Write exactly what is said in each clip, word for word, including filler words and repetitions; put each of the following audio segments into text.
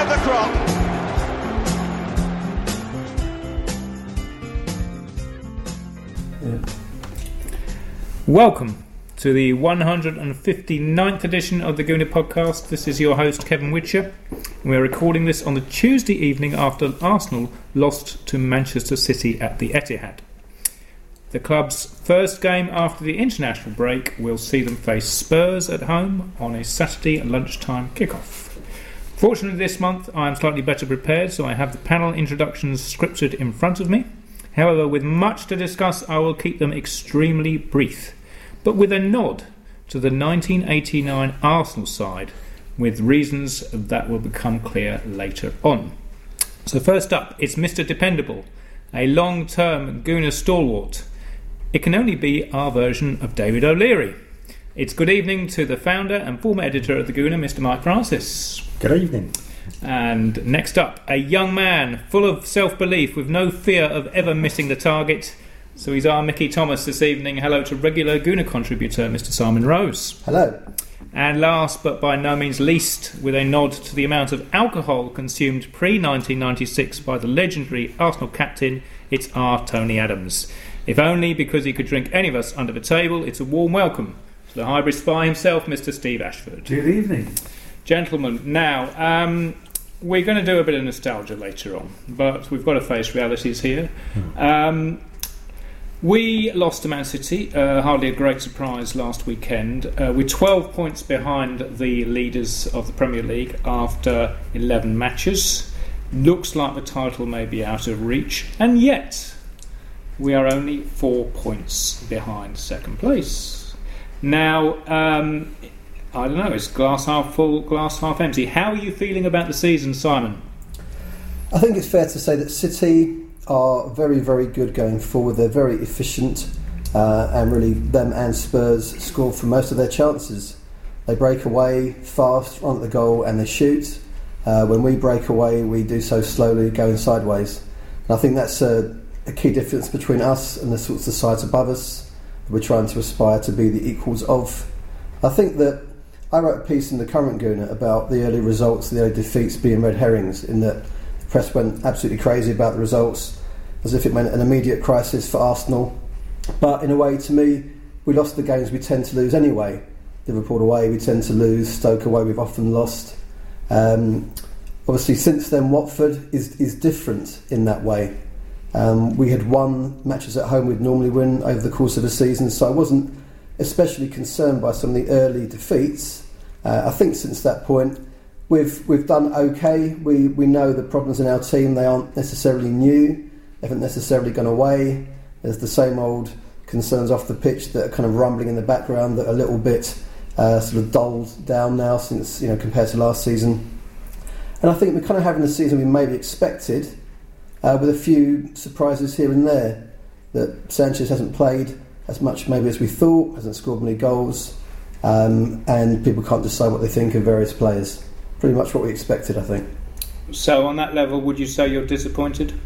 of the crop. Welcome to the one hundred fifty-ninth edition of the Gooner Podcast. This is your host, Kevin Witcher. We're recording this on the Tuesday evening after Arsenal lost to Manchester City at the Etihad. The club's first game after the international break will see them face Spurs at home on a Saturday lunchtime kickoff. Fortunately this month I am slightly better prepared, so I have the panel introductions scripted in front of me. However, with much to discuss, I will keep them extremely brief, but with a nod to the nineteen eighty-nine Arsenal side, with reasons that will become clear later on. So first up, it's Mister Dependable, a long-term Gooner stalwart. It can only be our version of David O'Leary. It's good evening to the founder and former editor of the Gooner, Mister Mike Francis. Good evening. And next up, a young man full of self-belief with no fear of ever missing the target. So he's our Mickey Thomas this evening. Hello to regular Gooner contributor, Mister Simon Rose. Hello. And last but by no means least, with a nod to the amount of alcohol consumed pre-nineteen ninety-six by the legendary Arsenal captain, it's our Tony Adams. If only because he could drink any of us under the table, it's a warm welcome to the hybrid spy himself, Mister Steve Ashford. Good evening. Gentlemen, now, um, we're going to do a bit of nostalgia later on, but we've got to face realities here. Hmm. Um, we lost to Man City, uh, hardly a great surprise last weekend. Uh, we're twelve points behind the leaders of the Premier League after eleven matches. Looks like the title may be out of reach, and yet we are only four points behind second place. Now, um, I don't know, it's glass half full, glass half empty. How are you feeling about the season, Simon? I think it's fair to say that City are very, very good going forward. They're very efficient, uh, and really them and Spurs score for most of their chances. They break away fast, run at the goal and they shoot. Uh, when we break away, we do so slowly, going sideways. And I think that's a, a key difference between us and the sorts of sides above us that we're trying to aspire to be the equals of. I think that I wrote a piece in the Current Gooner about the early results, the early defeats being red herrings, in that the press went absolutely crazy about the results as if it meant an immediate crisis for Arsenal. But in a way, to me, we lost the games we tend to lose anyway. Liverpool away we tend to lose, Stoke away we've often lost. Um, obviously since then Watford is, is different in that way. Um, we had won matches at home we'd normally win over the course of a season, so I wasn't especially concerned by some of the early defeats. Uh, I think since that point we've we've done okay. We we know the problems in our team, they aren't necessarily new, they haven't necessarily gone away. There's the same old concerns off the pitch that are kind of rumbling in the background that are a little bit uh, sort of dulled down now since, you know, compared to last season. And I think we're kind of having the season we maybe expected, uh, with a few surprises here and there. That Sanchez hasn't played as much maybe as we thought, hasn't scored many goals. Um, and people can't decide what they think of various players. Pretty much what we expected, I think. So on that level, would you say you're disappointed?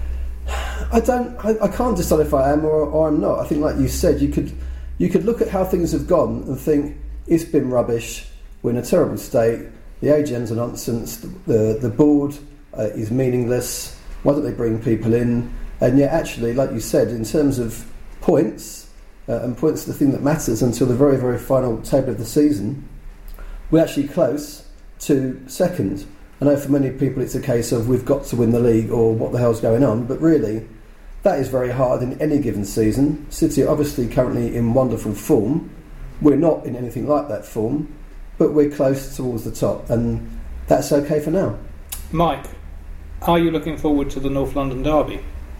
I don't. I, I can't decide if I am or, or I'm not. I think, like you said, you could you could look at how things have gone and think it's been rubbish. We're in a terrible state. The A G M's are nonsense. The the, the board uh, is meaningless. Why don't they bring people in? And yet, actually, like you said, in terms of points. Uh, and points to the thing that matters until the very, very final table of the season, we're actually close to second. I know for many people it's a case of we've got to win the league or what the hell's going on, but really that is very hard in any given season. City are obviously currently in wonderful form. We're not in anything like that form, but we're close towards the top, and that's okay for now. Mike, are you looking forward to the North London derby?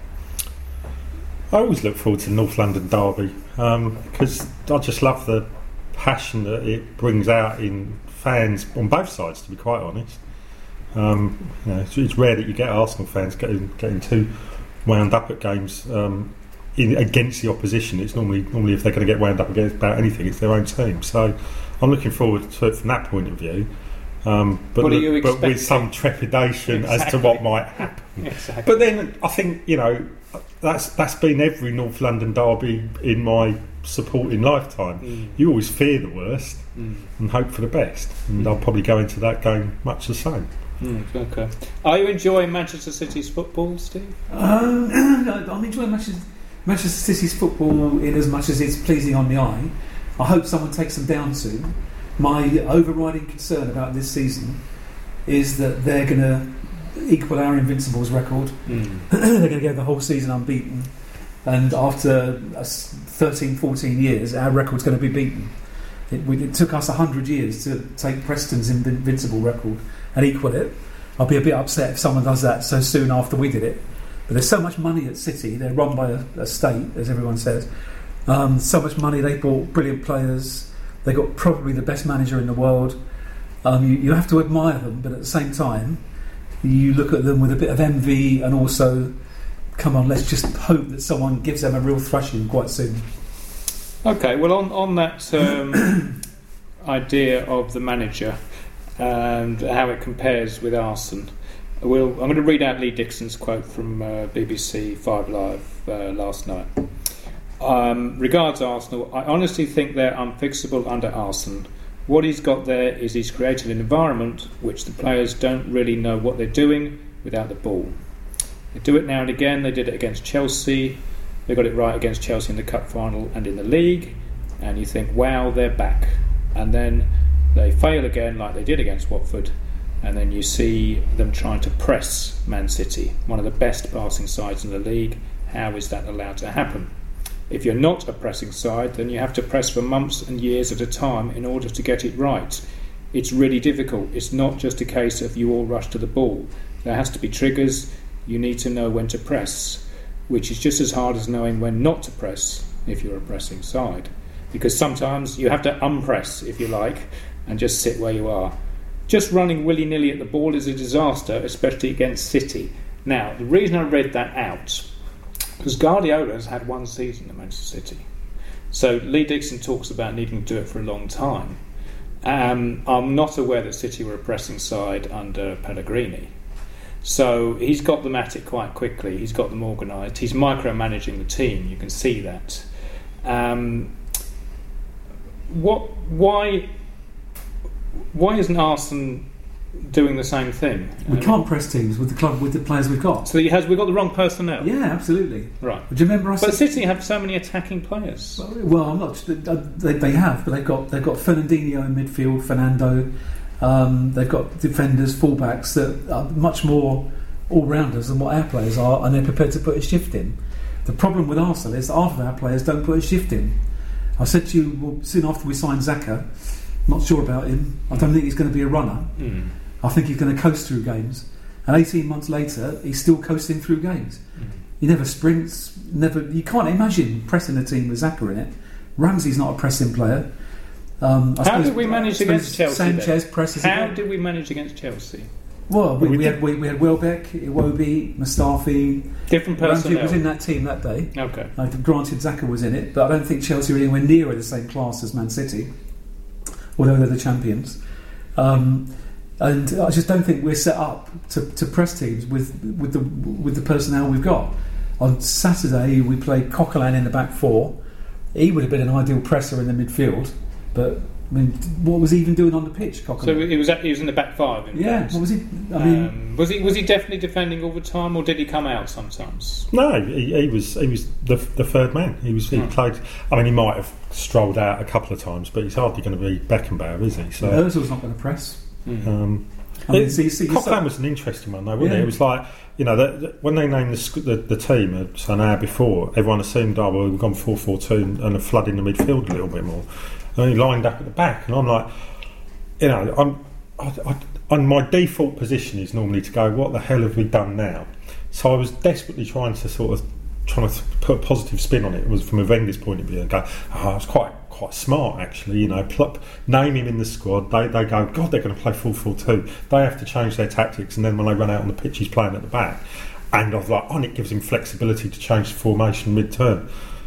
I always look forward to the North London derby because um, I just love the passion that it brings out in fans on both sides, to be quite honest. Um, you know, it's, it's rare that you get Arsenal fans getting, getting too wound up at games um, in, against the opposition. It's normally normally if they're going to get wound up against about anything, it's their own team. So I'm looking forward to it from that point of view. Um, but, what are you but with some trepidation exactly. as to what might happen. Exactly. But then I think, you know, that's that's been every North London derby in my supporting lifetime. Mm. You always fear the worst mm. and hope for the best, and mm. I'll probably go into that game much the same. Mm, okay. Are you enjoying Manchester City's football, Steve? Um, I'm enjoying Manchester, Manchester City's football in as much as it's pleasing on the eye. I hope someone takes them down soon. My overriding concern about this season is that they're going to equal our Invincibles record. Mm. They're going to go the whole season unbeaten. And after thirteen, fourteen years, our record's going to be beaten. It, we, it took us one hundred years to take Preston's Invincible record and equal it. I'll be a bit upset if someone does that so soon after we did it. But there's so much money at City. They're run by a, a state, as everyone says. Um, so much money. They bought brilliant players. They got probably the best manager in the world. Um, you, you have to admire them, but at the same time, you look at them with a bit of envy and also, come on, let's just hope that someone gives them a real thrashing quite soon. Okay, well, on, on that um, idea of the manager and how it compares with Arsene, we'll, I'm going to read out Lee Dixon's quote from uh, B B C Five Live uh, last night. Um, regards Arsenal, I honestly think they're unfixable under Arsene. What he's got there is he's created an environment which the players don't really know what they're doing without the ball. They do it now and again. They did it against Chelsea. They got it right against Chelsea in the cup final and in the league. And you think, wow, they're back. And then they fail again like they did against Watford. And then you see them trying to press Man City, one of the best passing sides in the league. How is that allowed to happen? If you're not a pressing side, then you have to press for months and years at a time in order to get it right. It's really difficult. It's not just a case of you all rush to the ball. There has to be triggers. You need to know when to press, which is just as hard as knowing when not to press if you're a pressing side. Because sometimes you have to unpress, if you like, and just sit where you are. Just running willy-nilly at the ball is a disaster, especially against City. Now, the reason I read that out, because Guardiola has had one season at Manchester City. So Lee Dixon talks about needing to do it for a long time. Um, I'm not aware that City were a pressing side under Pellegrini. So he's got them at it quite quickly. He's got them organised. He's micromanaging the team. You can see that. Um, what? Why? Why isn't Arsene doing the same thing? We um, can't press teams with the club with the players we've got. So he has. We've got the wrong personnel. Yeah, absolutely. Right. Do you remember? I but said, City have so many attacking players. Well, well, I'm not. They, they have, but they've got they've got Fernandinho in midfield, Fernando. Um, they've got defenders, fullbacks that are much more all-rounders than what our players are, and they're prepared to put a shift in. The problem with Arsenal is that half of our players don't put a shift in. I said to you well, soon after we signed Xhaka, not sure about him. I don't think he's going to be a runner. Mm. I think he's going to coast through games. And eighteen months later, he's still coasting through games. Mm. He never sprints. Never. You can't imagine pressing a team with Xhaka in it. Ramsey's not a pressing player. Um, I How suppose, did we manage against Chelsea? Sanchez then? presses. How again. did we manage against Chelsea? Well, we, we, we did. had we, we had Welbeck, Iwobi, Mustafi. Different Ramsey personnel. was in that team that day. Okay. Uh, granted, Xhaka was in it, but I don't think Chelsea were anywhere near the same class as Man City, although they're the champions. Um, and I just don't think we're set up to, to press teams with with the with the personnel we've got. On Saturday, we played Coquelin in the back four. He would have been an ideal presser in the midfield, but I mean, what was he even doing on the pitch, Coquelin? So he was he was in the back five. In yeah, fact. what was he? I mean, um, was he was he definitely defending all the time, or did he come out sometimes? No, he, he was he was the, the third man. He was he Hmm. played. I mean, he might have strolled out a couple of times, but he's hardly going to be Beckenbauer, is he? So Ozil's not going to press. Mm. um, I mean, it, see, see, Coquelin so- was an interesting one, though, wasn't Yeah. it? It was like, you know, the, the, when they named the, sc- the, the team uh, so an hour before, everyone assumed, oh, well, we've gone four four two and are flooding the midfield a little bit more. And he lined up at the back, and I'm like, you know, I'm, I, I, and my default position is normally to go, what the hell have we done now? So I was desperately trying to sort of trying to put a positive spin on it. It was from a Wenger's point of view, and go, oh, it's quite quite smart actually. You know, pl- name him in the squad. They they go, God, they're going to play four four two. They have to change their tactics, and then when they run out on the pitch, he's playing at the back. And I was like, oh, and it gives him flexibility to change the formation mid-turn.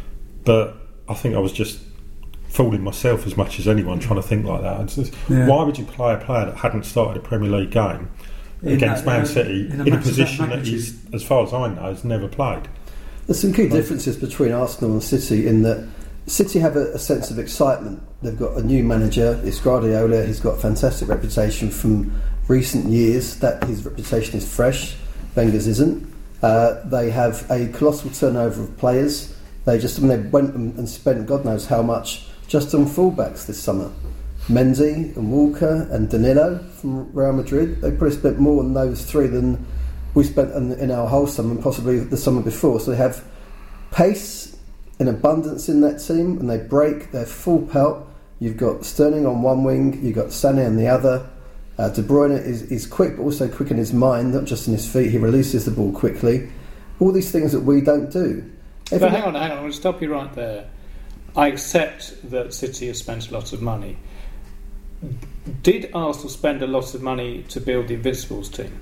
But I think I was just fooling myself as much as anyone trying to think like that. It's just, Yeah. Why would you play a player that hadn't started a Premier League game In against that, Man uh, City in a in a match of position that that he's, as far as I know, has never played? There's some key differences between Arsenal and City in that City have a, a sense of excitement. They've got a new manager, it's Guardiola. He's got a fantastic reputation from recent years that his reputation is fresh. Wenger's isn't. Uh, they have a colossal turnover of players. They just, I mean, they went and, and spent God knows how much just on fullbacks this summer. Mendy and Walker and Danilo from Real Madrid. They probably spent more on those three than we spent in, in our whole summer and possibly the summer before. So they have pace in abundance in that team, and they break. They're full pelt. You've got Sterling on one wing. You've got Sané on the other. Uh, De Bruyne is, is quick, but also quick in his mind, not just in his feet. He releases the ball quickly. All these things that we don't do. But hang on, hang on. I'm going to stop you right there. I accept that City have spent a lot of money. Did Arsenal spend a lot of money to build the Invincibles team?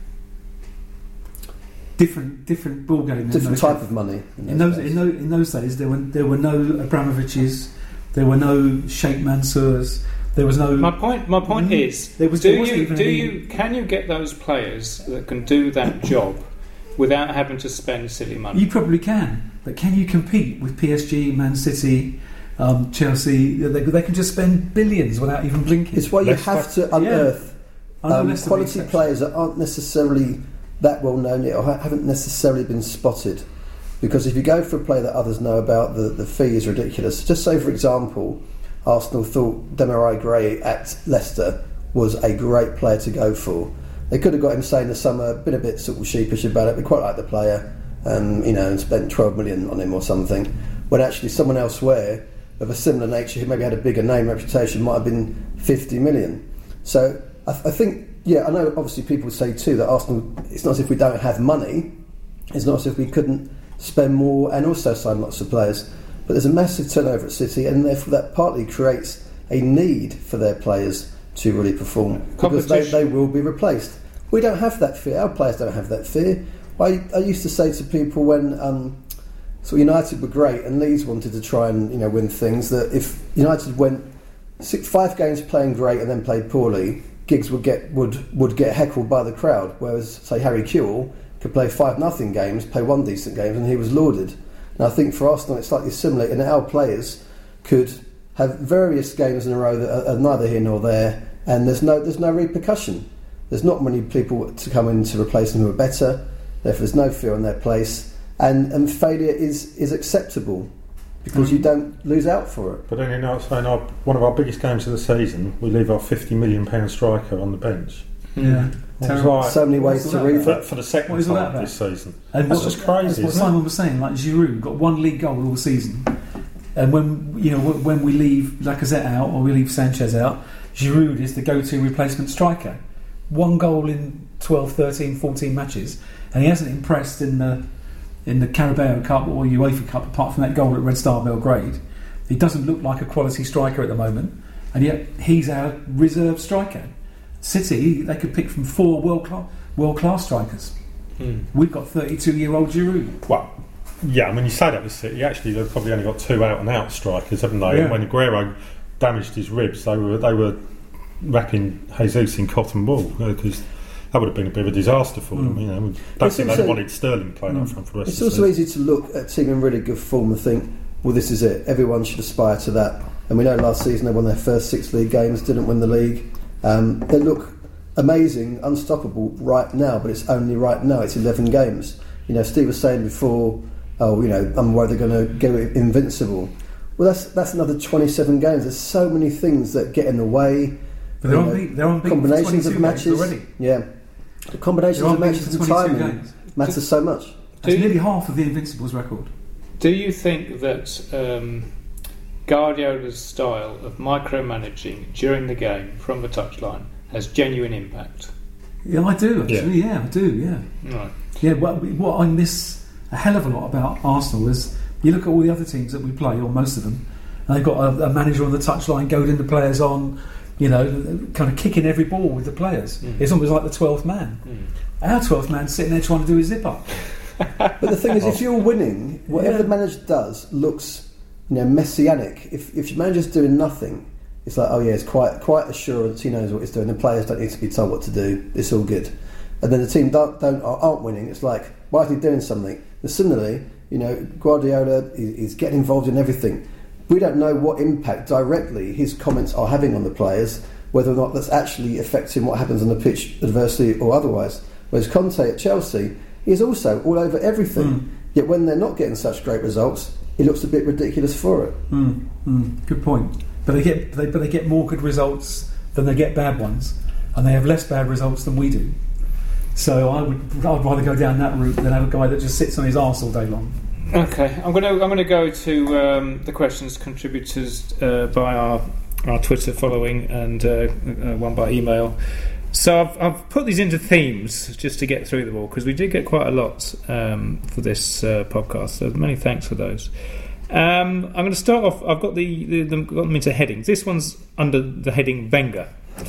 Different, different ball game. Different type of money. In, in those, in those, in those days, there were there were no Abramoviches, there were no Sheikh Mansours. There was no. My point. My point mm, is, there was, do there you do any, you can you get those players that can do that job without having to spend silly money? You probably can, but can you compete with P S G, Man City, um, Chelsea? They, they can just spend billions without even blinking. It's why you Leicester. have to unearth yeah. um, quality players that aren't necessarily that well known yet, or haven't necessarily been spotted. Because if you go for a player that others know about, the, the fee is ridiculous. Just say, for example, Arsenal thought Demarai Gray at Leicester was a great player to go for. They could have got him say in the summer, been a bit sort of sheepish about it, we quite like the player, um, you know, and spent twelve million on him or something. When actually someone elsewhere of a similar nature who maybe had a bigger name reputation might have been fifty million. So I, th- I think, yeah, I know obviously people say too that Arsenal, it's not as if we don't have money, it's not as if we couldn't spend more and also sign lots of players. But there's a massive turnover at City, and therefore that partly creates a need for their players to really perform because they, they will be replaced. We don't have that fear. Our players don't have that fear. I, I used to say to people when um, so United were great and Leeds wanted to try and you know win things, that if United went six, five games playing great and then played poorly, Giggs would get would would get heckled by the crowd. Whereas say Harry Kewell could play five nothing games, play one decent game, and he was lauded. And I think for Arsenal it's slightly similar, and our players could have various games in a row that are, are neither here nor there, and there's no there's no repercussion. There's not many people to come in to replace them who are better, therefore there's no fear on their place, and, and failure is, is acceptable because mm-hmm. you don't lose out for it. But then you're not saying our, one of our biggest games of the season, we leave our fifty million pound striker on the bench. Yeah. Like, so many ways to read for, for the second time this season. And that's what, just crazy. That's what isn't Simon it? was saying. Like Giroud got one league goal all season, and when you know when we leave Lacazette out or we leave Sanchez out, Giroud is the go-to replacement striker. One goal in twelve, thirteen, fourteen matches, and he hasn't impressed in the in the Carabao Cup or UEFA Cup apart from that goal at Red Star Belgrade. He doesn't look like a quality striker at the moment, and yet he's our reserve striker. City, they could pick from four world class world class strikers. Mm. We've got thirty-two year old Giroud. Well, yeah, I mean you say that with City. Actually, they've probably only got two out and out strikers, haven't they? Yeah. And when Aguero damaged his ribs, they were they were wrapping Jesus in cotton wool because that would have been a bit of a disaster for them. Mm. You know, I don't think they wanted Sterling playing mm. up front for the rest. It's of the also season. easy to look at a team in really good form and think, well, this is it. Everyone should aspire to that. And we know last season they won their first six league games, didn't win the league. Um, they look amazing, unstoppable right now, but it's only right now. It's eleven games. You know, Steve was saying before, oh, you know, I'm worried they're going to go invincible. Well, that's that's another twenty-seven games. There's so many things that get in the way. But they're, on know, beat, they're on beat combinations of matches already. Yeah, the combinations of matches and timing games. matters do, so much. That's nearly half of the Invincibles record. Do you think that um, Guardiola's style of micromanaging during the game from the touchline has genuine impact? Yeah, I do actually. Yeah, yeah I do. Yeah. Right. Yeah. What, what I miss a hell of a lot about Arsenal is you look at all the other teams that we play, or most of them, and they've got a, a manager on the touchline goading the players on. You know, kind of kicking every ball with the players. Mm. It's almost like the twelfth man. Mm. Our twelfth man's sitting there trying to do his zip up. But the thing is, if you're winning, whatever yeah. the manager does looks, you know, messianic. If if your manager's doing nothing, it's like, oh yeah, it's quite quite assurance. He knows what he's doing. The players don't need to be told what to do. It's all good. And then the team don't, don't aren't winning. It's like, why is he doing something? And similarly, you know, Guardiola is, is getting involved in everything. We don't know what impact directly his comments are having on the players, whether or not that's actually affecting what happens on the pitch, adversity or otherwise. Whereas Conte at Chelsea is also all over everything. Mm. Yet when they're not getting such great results, it looks a bit ridiculous for it. Mm. Mm. Good point. But they get they, but they get more good results than they get bad ones, and they have less bad results than we do. So I would I'd rather go down that route than have a guy that just sits on his arse all day long. Okay, I'm going to I'm going to go to um, the questions contributors uh, by our our Twitter following and uh, uh, one by email. So I've, I've put these into themes just to get through them all, because we did get quite a lot um, for this uh, podcast. So many thanks for those. Um, I'm going to start off. I've got the, the them, got them into headings. This one's under the heading Wenger.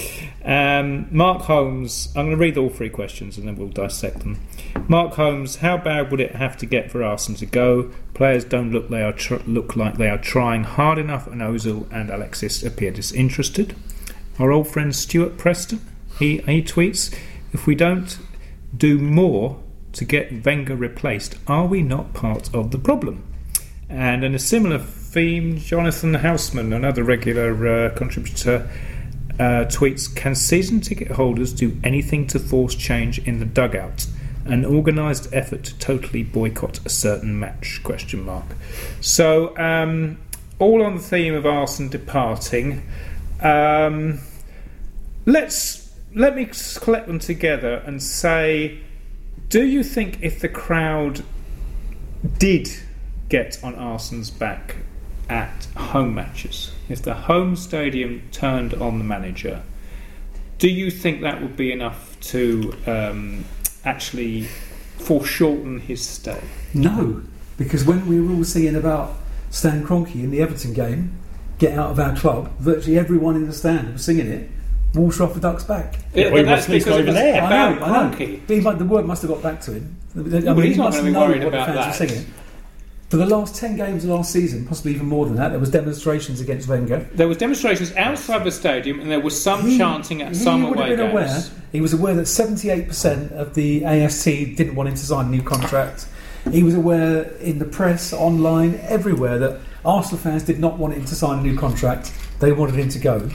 Um, Mark Holmes. I'm going to read all three questions and then we'll dissect them. Mark Holmes. How bad would it have to get for Arsenal to go? Players don't look they are tr- look like they are trying hard enough, and Ozil and Alexis appear disinterested. Our old friend Stuart Preston. He he tweets: if we don't do more to get Wenger replaced, are we not part of the problem? And in a similar theme, Jonathan Houseman, another regular uh, contributor, uh, tweets: can season ticket holders do anything to force change in the dugout? An organised effort to totally boycott a certain match? Question mark. So, um, all on the theme of Arsene departing. Um, let's let me collect them together and say: do you think if the crowd did get on Arsene's back at home matches, if the home stadium turned on the manager, do you think that would be enough to um, actually foreshorten his stay? No, because when we were all seeing about Stan Kroenke in the Everton game, get out of our club, virtually everyone in the stand was singing it. Water off the duck's back. Yeah, well, that's because it was there. about I know, I know. Kroenke. But like, the word must have got back to him. I mean, Well, he's he not must going to be know worried what the about fans that. were singing. For the last ten games of last season, possibly even more than that, there was demonstrations against Wenger. There was demonstrations outside the stadium, and there was some He- chanting at he some would have away been aware, games. he was aware that seventy-eight percent of the A S T didn't want him to sign a new contract. He was aware in the press, online, everywhere, that Arsenal fans did not want him to sign a new contract. They wanted him to go.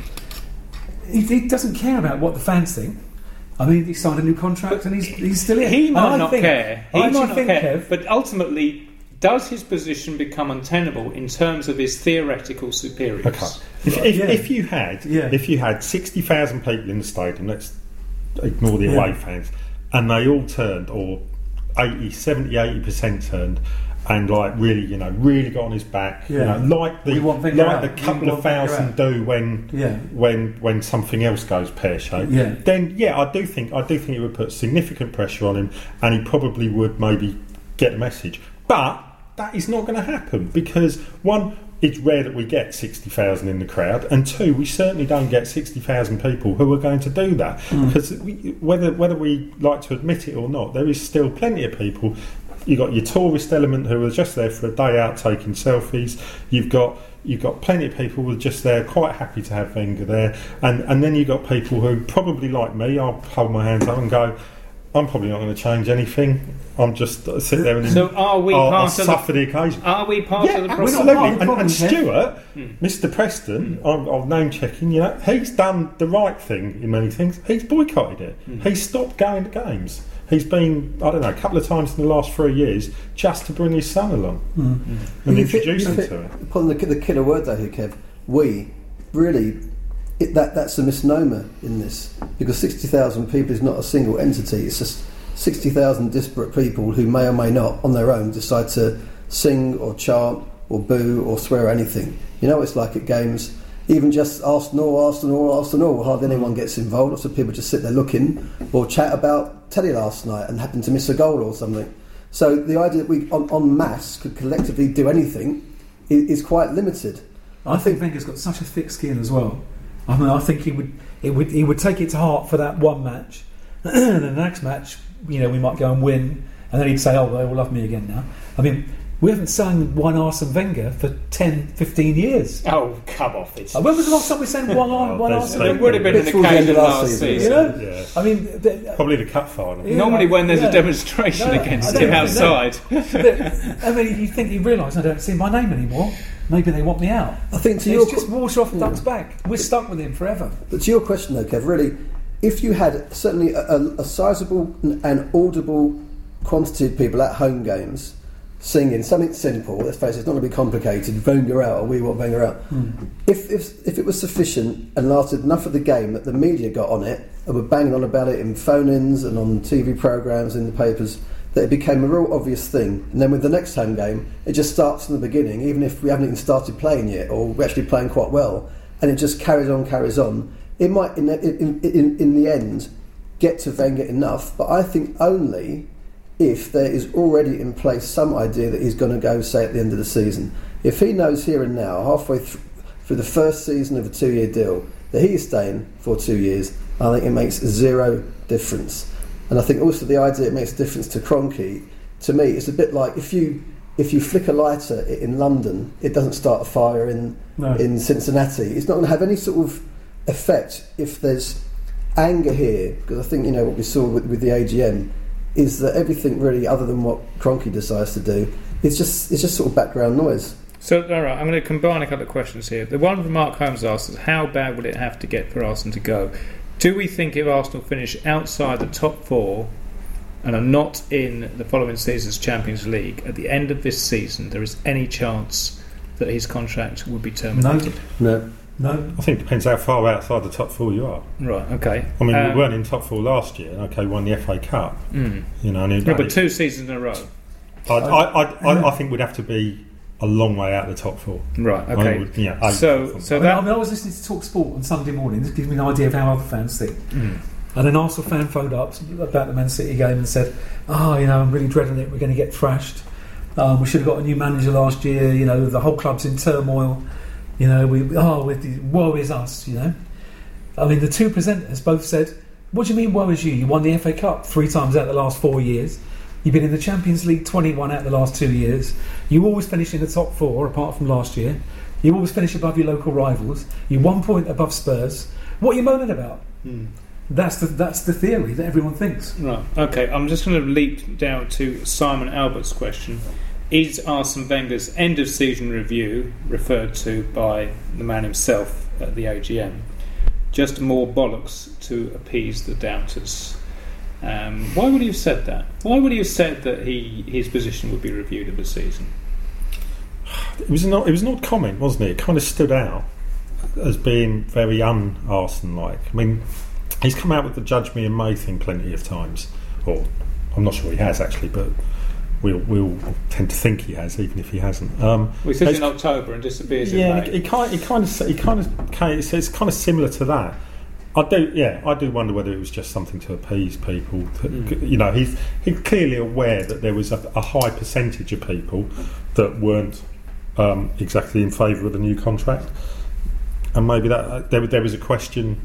He, he doesn't care about what the fans think. I mean, he signed a new contract and he's, he's still in. He And might I not think, care. He I might actually not think, care. Kev, But ultimately, does his position become untenable in terms of his theoretical superiors? Okay. If, if, Yeah. if you had Yeah. if you had sixty thousand people in the stadium, let's ignore the Yeah. away fans, and they all turned, or eighty, seventy, eighty percent turned, and like really, you know, really got on his back, Yeah. you know, like the We want Wenger like out. the We couple of want Wenger thousand out. do when Yeah. when when something else goes pear shaped. Yeah. Then yeah, I do think I do think it would put significant pressure on him, and he probably would maybe get the message, but that is not going to happen because one, it's rare that we get sixty thousand in the crowd, and two, we certainly don't get sixty thousand people who are going to do that Mm. because we, whether whether we like to admit it or not, there is still plenty of people. You've got your tourist element who are just there for a day out taking selfies. You've got you've got plenty of people who are just there, quite happy to have Wenger there, and and then you've got people who probably like me. I'll hold my hands up and go, I'm probably not going to change anything. I'm just uh, sit there and So are we I'll, I'll part of suffer the, the occasion. Are we part Yeah, of the absolutely. problem? We're not part of the And, and problem, Stuart, Mister Preston, I'm, I'm name checking. You know, he's done the right thing in many things. He's boycotted it. Mm. He's stopped going to games. He's been, I don't know, a couple of times in the last three years just to bring his son along Mm. and You think- introduce you him think- to it. Putting the, the killer word there here, Kev. We really it, that that's a misnomer in this because sixty thousand people is not a single entity. It's just sixty thousand disparate people who may or may not, on their own, decide to sing or chant or boo or swear or anything. You know, it's like at games. Even just Arsenal, Arsenal, Arsenal, hardly anyone gets involved. Lots of people just sit there looking or chat about Teddy last night and happen to miss a goal or something. So the idea that we, en, en masse, could collectively do anything is, is quite limited. I think Wenger's got such a thick skin as well. I mean, I think he would, it would, he would take it to heart for that one match, and then the next match, you know, we might go and win, and then he'd say, "Oh, they will love me again now." I mean, we haven't sung one Arsene Wenger for ten, fifteen years. Oh, come off it. Uh, When was the last time we sang one, Oh, one there's- Arsene there Wenger? would have been an Bit towards the end occasion of last last season, season. You know? Yeah. I mean, the, Probably the cup final. Yeah. Normally when there's Yeah. a demonstration No, against I don't him think outside. the, I mean, you think he realised I don't see my name anymore. maybe they want me out. I think to It's your just qu- water off the yeah. duck's back. We're stuck with him forever. But to your question, though, Kev, really, if you had certainly a, a, a sizable and audible quantity of people at home games singing something simple, let's face it, it's not going to be complicated, Wenger out or we want Wenger out. Hmm. If, if if it was sufficient and lasted enough of the game that the media got on it and were banging on about it in phone-ins and on T V programmes, in the papers, that it became a real obvious thing. And then with the next home game, it just starts from the beginning, even if we haven't even started playing yet, or we're actually playing quite well, and it just carries on, carries on. It might, in, in, in, in the end, get to Wenger enough, but I think only if there is already in place some idea that he's going to go, say, at the end of the season. If he knows here and now, halfway th- through the first season of a two-year deal, that he is staying for two years, I think it makes zero difference. And I think also the idea it makes a difference to Kroenke, to me, it's a bit like if you if you flick a lighter in London, it doesn't start a fire in No. in Cincinnati. It's not going to have any sort of effect if there's anger here, because I think, you know, what we saw with, with the A G M is that everything really, other than what Kroenke decides to do, it's just it's just sort of background noise. So, all right, I'm going to combine a couple of questions here. The one from Mark Holmes asks is, how bad would it have to get for Arsenal to go? Do we think if Arsenal finish outside the top four and are not in the following season's Champions League, at the end of this season, there is any chance that his contract would be terminated? No. No. I think it depends how far outside the top four you are. Right, okay. I mean, Um, we weren't in top four last year. Okay, won the F A Cup. Mm. You know, and it, No, and but it- two seasons in a row. I, I, I, I, I think we'd have to be a long way out of the top four. Right, I okay. would, yeah, eight, So, something. so I, mean, I, that... mean, I was listening to Talk Sport on Sunday morning. This gives me an idea of how other fans think. Mm. And an Arsenal fan phoned up about the Man City game and said, "Oh, you know, I'm really dreading it. We're going to get thrashed. Um, we should have got a new manager last year. You know, the whole club's in turmoil. You know, we oh, with the, woe is us. You know, I mean, the two presenters both said, "What do you mean, woe is you? You won the F A Cup three times out of the last four years. You've been in the Champions League twenty-one out of the last two years. You always finish in the top four, apart from last year. You always finish above your local rivals. You're one point above Spurs. What are you moaning about?" Mm. That's the that's the theory that everyone thinks. Right, okay. I'm just going to leap down to Simon Albert's question. Is Arsene Wenger's end of season review, referred to by the man himself at the A G M, just more bollocks to appease the doubters? Um, why would he have said that? Why would he have said that he his position would be reviewed at the season? It was an odd, it was an odd comment, wasn't it? It kind of stood out as being very un-Arsenal-like. I mean, he's come out with the judge me in May thing plenty of times, or I'm not sure he has actually, but we'll, we'll tend to think he has, even if he hasn't. Um, We said it's- in October and disappears yeah, in and May. it, it kind, it kind of, it kind of, kind of, it's kind of similar to that. I do, yeah, I do wonder whether it was just something to appease people. To, Mm. You know, he's he's clearly aware that there was a, a high percentage of people that weren't um, exactly in favour of the new contract, and maybe that uh, there there was a question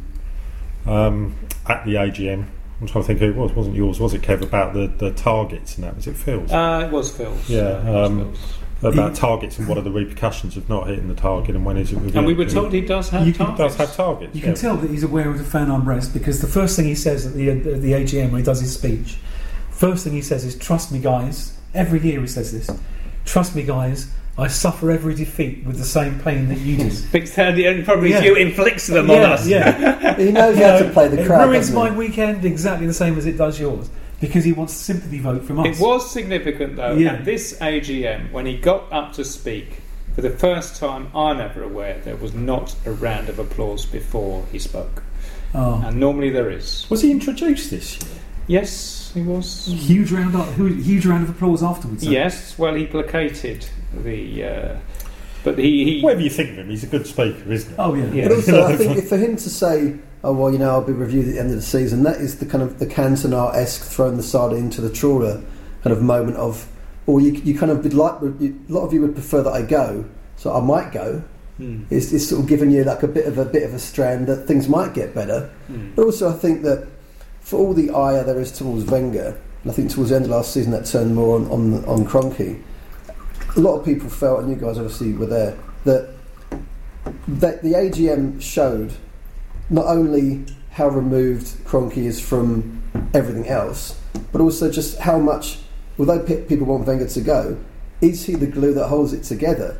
um, at the A G M. I'm trying to think who it was. It wasn't yours, was it, Kev? About the, the targets and that. Was it Phil's? Uh, it was Phil's. Yeah, Uh, it was um, Phil's. About targets and what are the repercussions of not hitting the target and when is it reviewed? And we were told he does have You can- He targets. does have targets. You yeah. can tell that he's aware of the fan unrest because the first thing he says at the at the A G M when he does his speech, first thing he says is, "Trust me, guys." Every year he says this. "Trust me, guys. I suffer every defeat with the same pain that you do." Because and probably Yeah. you inflicts them on yeah, us. yeah. He knows You how know, to play the it crowd. ruins doesn't my he? weekend exactly the same as it does yours because he wants a sympathy vote from us. It was significant, though, Yeah. at this A G M, when he got up to speak, for the first time I'm ever aware, there was not a round of applause before he spoke. Oh. And normally there is. Was he introduced this year? Yes, he was. Huge round, of, huge round of applause afterwards. though. Yes, well, he placated the... Uh, but he... he Whatever you think of him, he's a good speaker, isn't he? Oh yeah. Yeah. But also, I think if for him to say, "Oh well, you know, I'll be reviewed at the end of the season," that is the kind of the Cantona-esque throwing the sardine into the trawler kind of moment of, or you, you kind of would like. You, a lot of you would prefer that I go, so I might go. Hmm. It's, it's sort of giving you like a bit of a bit of a strand that things might get better. Hmm. But also, I think that for all the ire there is towards Wenger, and I think towards the end of last season that turned more on on, on Kroenke. A lot of people felt, and you guys obviously were there, that that the A G M showed not only how removed Kroenke is from everything else, but also just how much, although pe- people want Wenger to go, is he the glue that holds it together?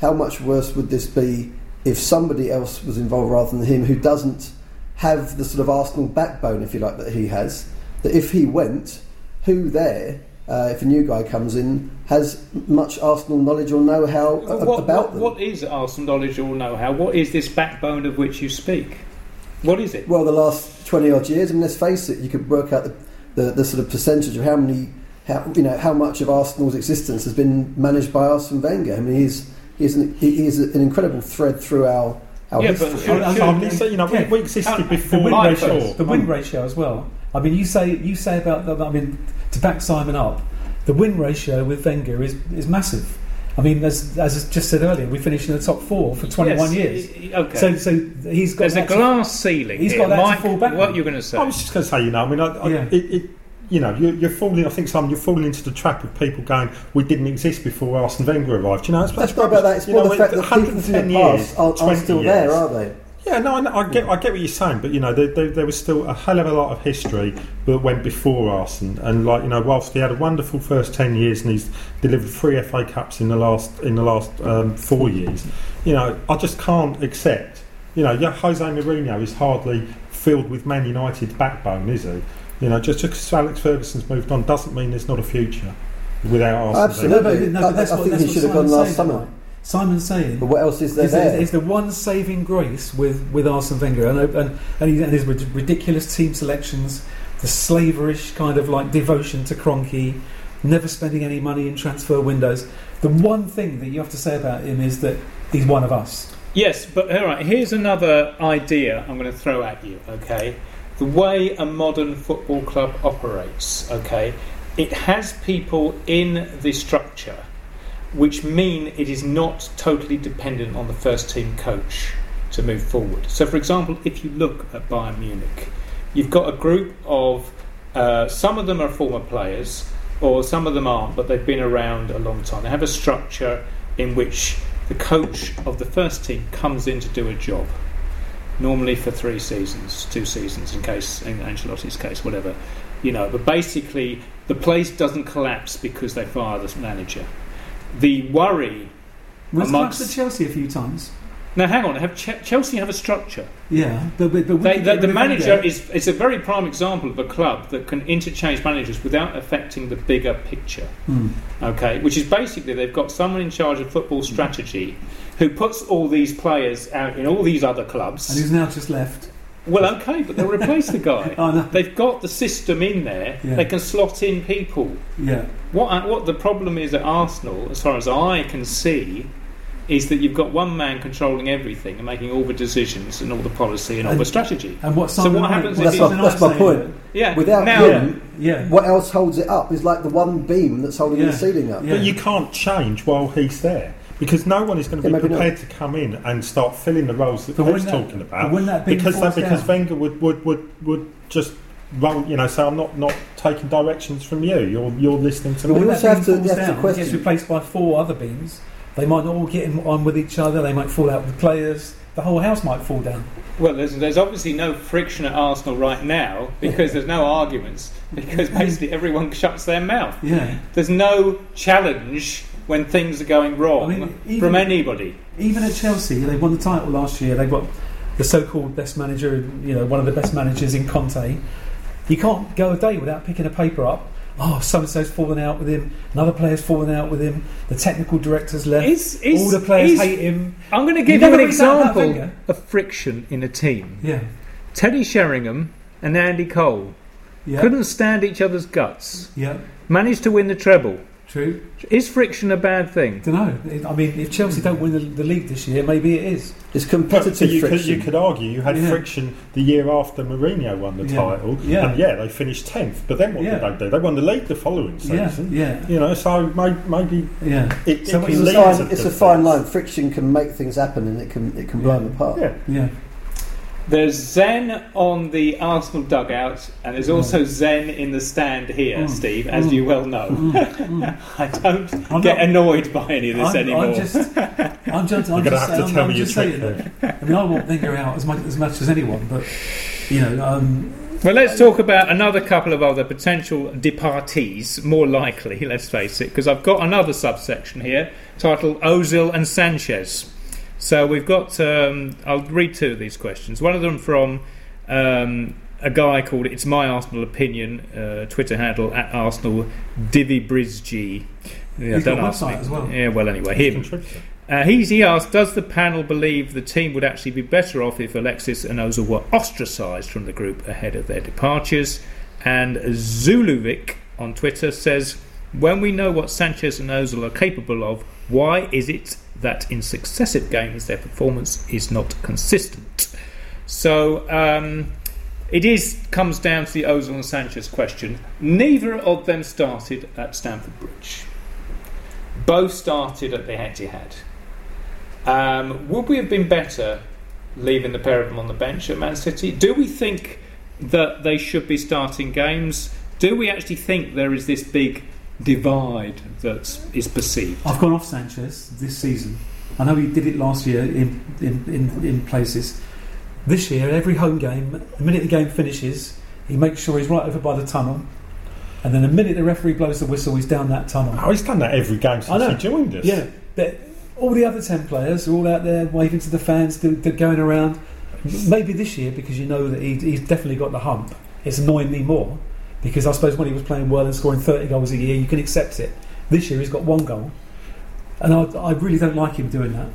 how much worse would this be if somebody else was involved rather than him, who doesn't have the sort of Arsenal backbone, if you like, that he has? That if he went, who there, uh, if a new guy comes in, has much Arsenal knowledge or know-how a- what, about what, them? what is Arsenal knowledge or know-how? What is this backbone of which you speak? What is it? Well, the last twenty odd years, I mean, let's face it, you could work out the, the, the sort of percentage of how many, how you know, how much of Arsenal's existence has been managed by Arsene Wenger. I mean, he's he's an, he is an incredible thread through our our Yeah, but history. sure, I- sure. I mean, so, you know, we, Yeah. we existed Uh, before. the win Right, ratio, first. the win ratio as well. I mean, you say you say about the, I mean, to back Simon up, the win ratio with Wenger is is massive. I mean, as as I just said earlier, we finished in the top four for twenty-one Yes, years. y- Okay. So so he's got There's a that to- glass ceiling. he's here. got that to Mike, fall back what on. you're going to say? I was just going to say, you know, I mean, I, I, Yeah. it, it, you know, you're, you're falling. I think some you're falling into the trap of people going, "We didn't exist before Arsene Wenger arrived." You know, it's, That's not about that. It's you more know, the fact that people one hundred from ten the years, past aren't, aren't twenty still years. there, are they? Yeah, no, I, know- I get, I get what you're saying, but you know, there, there, there was still a hell of a lot of history that went before Arsene, and like you know, whilst he had a wonderful first ten years and he's delivered three F A Cups in the last in the last um, four years, you know, I just can't accept. You know, yeah, Jose Mourinho is hardly filled with Man United backbone, is he? You know, just because Alex Ferguson's moved on doesn't mean there's not a future without Arsene. Absolutely. No, but- no, but that's I, I what- think that's he what should have gone Simon's last saying, summer. right? Simon's saying But what else is there is, there? is the one saving grace with, with Arsene Wenger, and and, and, he, and his rid- ridiculous team selections, the slaverish kind of like devotion to Kroenke, never spending any money in transfer windows. The one thing that you have to say about him is that he's one of us. Yes, but all right, here's another idea I'm going to throw at you, okay? The way a modern football club operates, okay? It has people in the structure which mean it is not totally dependent on the first team coach to move forward. So, for example, if you look at Bayern Munich, you've got a group of, uh, some of them are former players, or some of them aren't, but they've been around a long time. They have a structure in which the coach of the first team comes in to do a job, normally for three seasons, two seasons in case, in Ancelotti's case, whatever, you know. But basically, the place doesn't collapse because they fire the manager. The worry We've amongst collapsed at Chelsea a few times. now, hang on, have Ch- Chelsea have a structure. Yeah, but, but, but we They, could the get the rid of manager Wenger. is it's a very prime example of a club that can interchange managers without affecting the bigger picture. Hmm. Okay, which is basically they've got someone in charge of football strategy who puts all these players out in all these other and clubs. who's now just left. Well, okay, but they'll replace the guy. Oh no, They've got the system in there. Yeah. They can slot in people. yeah. What what the problem is at Arsenal, as far as I can see, is that you've got one man controlling everything and making all the decisions and all the policy and all And- the strategy. And what So Simon what Knight- happens what if That's he's my, Simon that's my Knight point. saying Yeah. Without now, him, Yeah. what else holds it up is like the one beam that's holding Yeah. the ceiling up. Yeah. But you can't change while he's there. Because no one is going to Yeah, be maybe not. prepared to come in and start filling the roles that But Pep's wouldn't that- talking but about. wouldn't that be because forced because down? Wenger would, would, would, would just roll, you know, say, I'm not, not taking directions from you. You're you're listening to But me. we When also that have beam to- falls you have to down, question- it gets replaced by four other beams. They might not all get in- on with each other. They might fall out with players. The whole house might fall down. well, there's, there's obviously no friction at Arsenal right now because there's no arguments because basically everyone shuts their mouth. Yeah. There's no challenge when things are going wrong I mean, even- from anybody. Even at Chelsea, they won the title last year. They got the so-called best manager, you know, one of the best managers in Conte. You can't go a day without picking a paper up. Oh, so-and-so's fallen out with him. Another player's fallen out with him. The technical director's left. Is- is- All the players is- hate him. I'm going to You give you, never an read that about example Wenger. of friction in a team. Yeah. Teddy Sheringham and Andy Cole Yeah. couldn't stand each other's guts, Yeah. managed to win the treble. True. Is friction a bad thing? Don't know. I mean, if Chelsea don't win the, the league this year, maybe it is. It's But competitive you could, friction. you could argue you had Yeah. friction the year after Mourinho won the Yeah. title, Yeah. and yeah, they finished tenth. But then what Yeah. did they do? They won the league the following Yeah. season. Yeah. You know, so may, maybe Yeah. it, So it it's can it's lead a, fine, to it's a to fine things. line. Friction can make things happen, and it can it can blow Yeah. them apart. Yeah. Yeah. There's Zen on the Arsenal dugout, and there's also Zen in the stand here, Mm. Steve, as Mm. you well know. Mm, mm. I don't I'm get not- annoyed by any of this I'm, anymore. I'm just, I'm just, I'm You're going to just, have to I'm, tell I'm me your just trick saying there. that. I mean, I want Wenger out as much as much as anyone, but you know, um, Well, let's talk about another couple of other potential departees, more likely, let's face it, because I've got another subsection here titled Ozil and Sanchez. So we've got, um, I'll read two of these questions. One of them from um, a guy called It's My Arsenal Opinion, uh, Twitter handle at Arsenal, Divi Brizg. Yeah, He's got a don't ask website me. as well. Yeah, well, anyway, him. Uh, he's, he asked, does the panel believe the team would actually be better off if Alexis and Ozil were ostracised from the group ahead of their departures? And Zuluvic on Twitter says, when we know what Sanchez and Ozil are capable of, why is it that in successive games their performance is not consistent? So um, it is comes down to the Ozil and Sanchez question. Neither of them started at Stamford Bridge. Both started at the Etihad. Um, would we have been better leaving the pair of them on the bench at Man City? Do we think that they should be starting games? Do we actually think there is this big divide that is perceived? I've gone off Sanchez this season. I know he did it last year in, in, in, in places. This year, every home game, the minute the game finishes, he makes sure he's right over by the tunnel. And then the minute the referee blows the whistle, he's down that tunnel. Oh, he's done that every game since he joined us. Yeah, but all the other ten players are all out there waving to the fans, they're, they're going around. Maybe this year, because you know that he, he's definitely got the hump, it's annoying me more. Because I suppose when he was playing well and scoring thirty goals a year, you can accept it. This year he's got one goal. And I, I really don't like him doing that.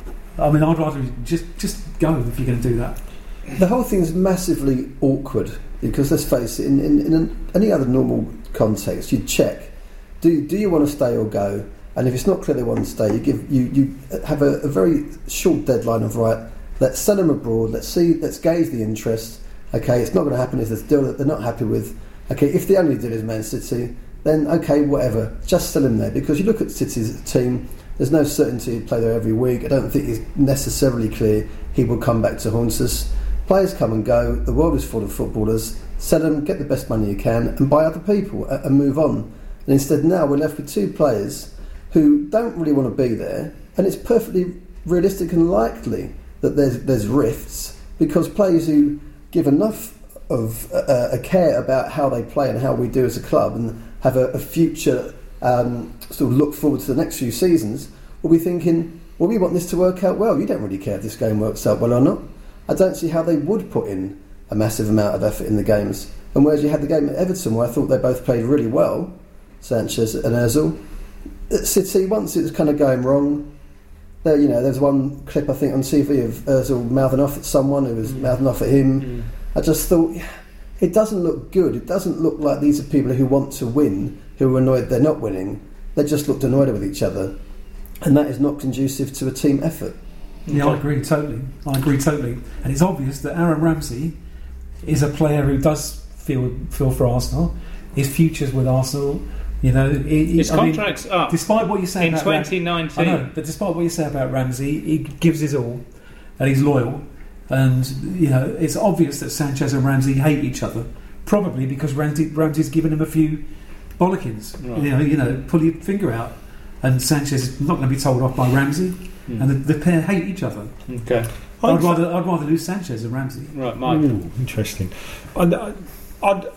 I mean, I'd rather just, just go if you're going to do that. The whole thing's massively awkward because, let's face it, in, in, in an, any other normal context, you'd check: do do you want to stay or go? And if it's not clear they want to stay, you give you you have a, a very short deadline of right. Let's send them abroad. Let's see. Let's gauge the interest. Okay, it's not going to happen if there's a deal that they're not happy with. Okay, if the only deal is Man City, then okay, whatever. Just sell him there because you look at City's team. There's no certainty he'd play there every week. I don't think it's necessarily clear he will come back to haunt us. Players come and go. The world is full of footballers. Sell them, get the best money you can, and buy other people and move on. And instead, now we're left with two players who don't really want to be there, and it's perfectly realistic and likely that there's there's rifts because players who give enough of uh, a care about how they play and how we do as a club and have a, a future um, sort of look forward to the next few seasons will be thinking, well, we want this to work out well. You don't really care if this game works out well or not. I don't see how they would put in a massive amount of effort in the games. And whereas you had the game at Everton where I thought they both played really well, Sanchez and Ozil, at City, once it was kind of going wrong, there, you know, there's one clip I think on T V of Ozil mouthing off at someone who was mouthing off at him. Mm. I just thought, yeah, it doesn't look good. It doesn't look like these are people who want to win, who are annoyed they're not winning. They just looked annoyed with each other. And that is not conducive to a team effort. Yeah, I agree totally. I agree totally. And it's obvious that Aaron Ramsey is a player who does feel feel for Arsenal. His future's with Arsenal. You know, he, his I contract's mean, up. Despite what you say in about twenty nineteen, Ram- I know, but despite what you say about Ramsey, he gives his all, and he's loyal. And you know, it's obvious that Sanchez and Ramsey hate each other. Probably because Ramsey, Ramsey's given him a few bollockins. Right. You know, you know, pull your finger out, and Sanchez is not going to be told off by Ramsey. Mm. And the, the pair hate each other. Okay, I'd rather I'd rather lose Sanchez than Ramsey. Right, Mike. Ooh, interesting. I'd, I'd,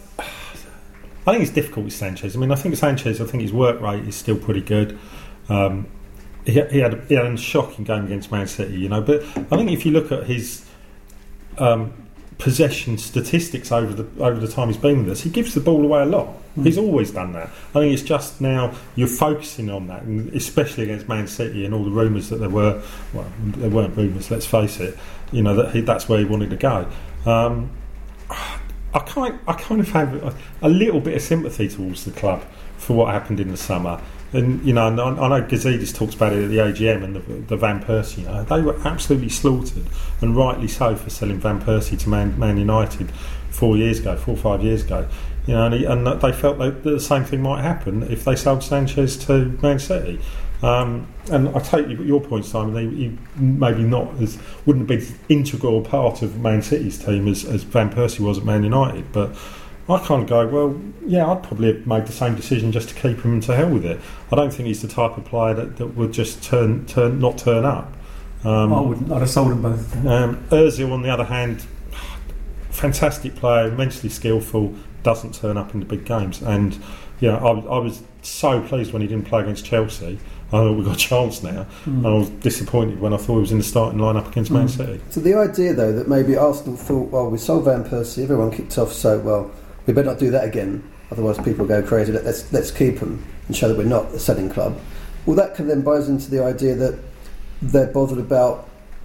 I think it's difficult with Sanchez. I mean, I think Sanchez. I think his work rate is still pretty good. Um, he, he had he had a shocking game against Man City, you know. But I think if you look at his um, possession statistics over the over the time he's been with us, he gives the ball away a lot. Mm. He's always done that. I think it's just now you're focusing on that, and especially against Man City and all the rumours that there were. Well, there weren't rumours. Let's face it. You know that he, that's where he wanted to go. Um, I kind, I kind of have a, a little bit of sympathy towards the club for what happened in the summer. And you know, and I, I know Gazidis talks about it at the A G M and the, the Van Persie. You know, they were absolutely slaughtered, and rightly so, for selling Van Persie to Man, Man United four years ago, four or five years ago. You know, and, he, and they felt that the same thing might happen if they sold Sanchez to Man City. Um, and I take your point, Simon. He, he maybe not as wouldn't be integral part of Man City's team as, as Van Persie was at Man United, but I kind of go, well, yeah, I'd probably have made the same decision just to keep him and to hell with it. I don't think he's the type of player that, that would just turn turn not turn up. Um, I wouldn't. I'd have sold them both. Um, Ozil, on the other hand, fantastic player, immensely skillful, doesn't turn up in the big games. And yeah, I, I was so pleased when he didn't play against Chelsea. I thought we've got a chance now. Mm. And I was disappointed when I thought he was in the starting lineup against mm. Man City. So the idea, though, that maybe Arsenal thought, well, we sold Van Persie, everyone kicked off, so, well, we better not do that again, otherwise people go crazy. Let's, let's keep them and show that we're not a selling club. Well, that can then buy us into the idea that they're bothered about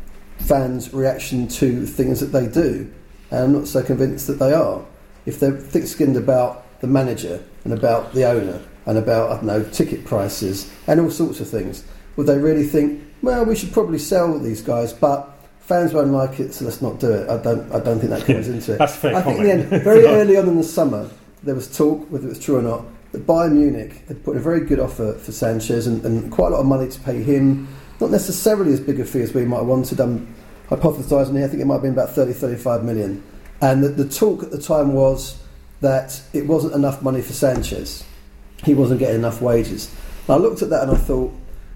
fans' reaction to things that they do. And I'm not so convinced that they are. If they're thick-skinned about the manager and about the owner and about, I don't know, ticket prices and all sorts of things, would they really think, well, we should probably sell these guys, but fans won't like it, so let's not do it? I don't I don't think that comes yeah, into it. That's fair I comment. think in the end, very early on in the summer, there was talk, whether it was true or not, that Bayern Munich had put in a very good offer for Sanchez and, and quite a lot of money to pay him, not necessarily as big a fee as we might have wanted. I'm hypothesising here, I think it might have been about thirty, thirty-five million. And the, the talk at the time was that it wasn't enough money for Sanchez. He wasn't getting enough wages. And I looked at that and I thought,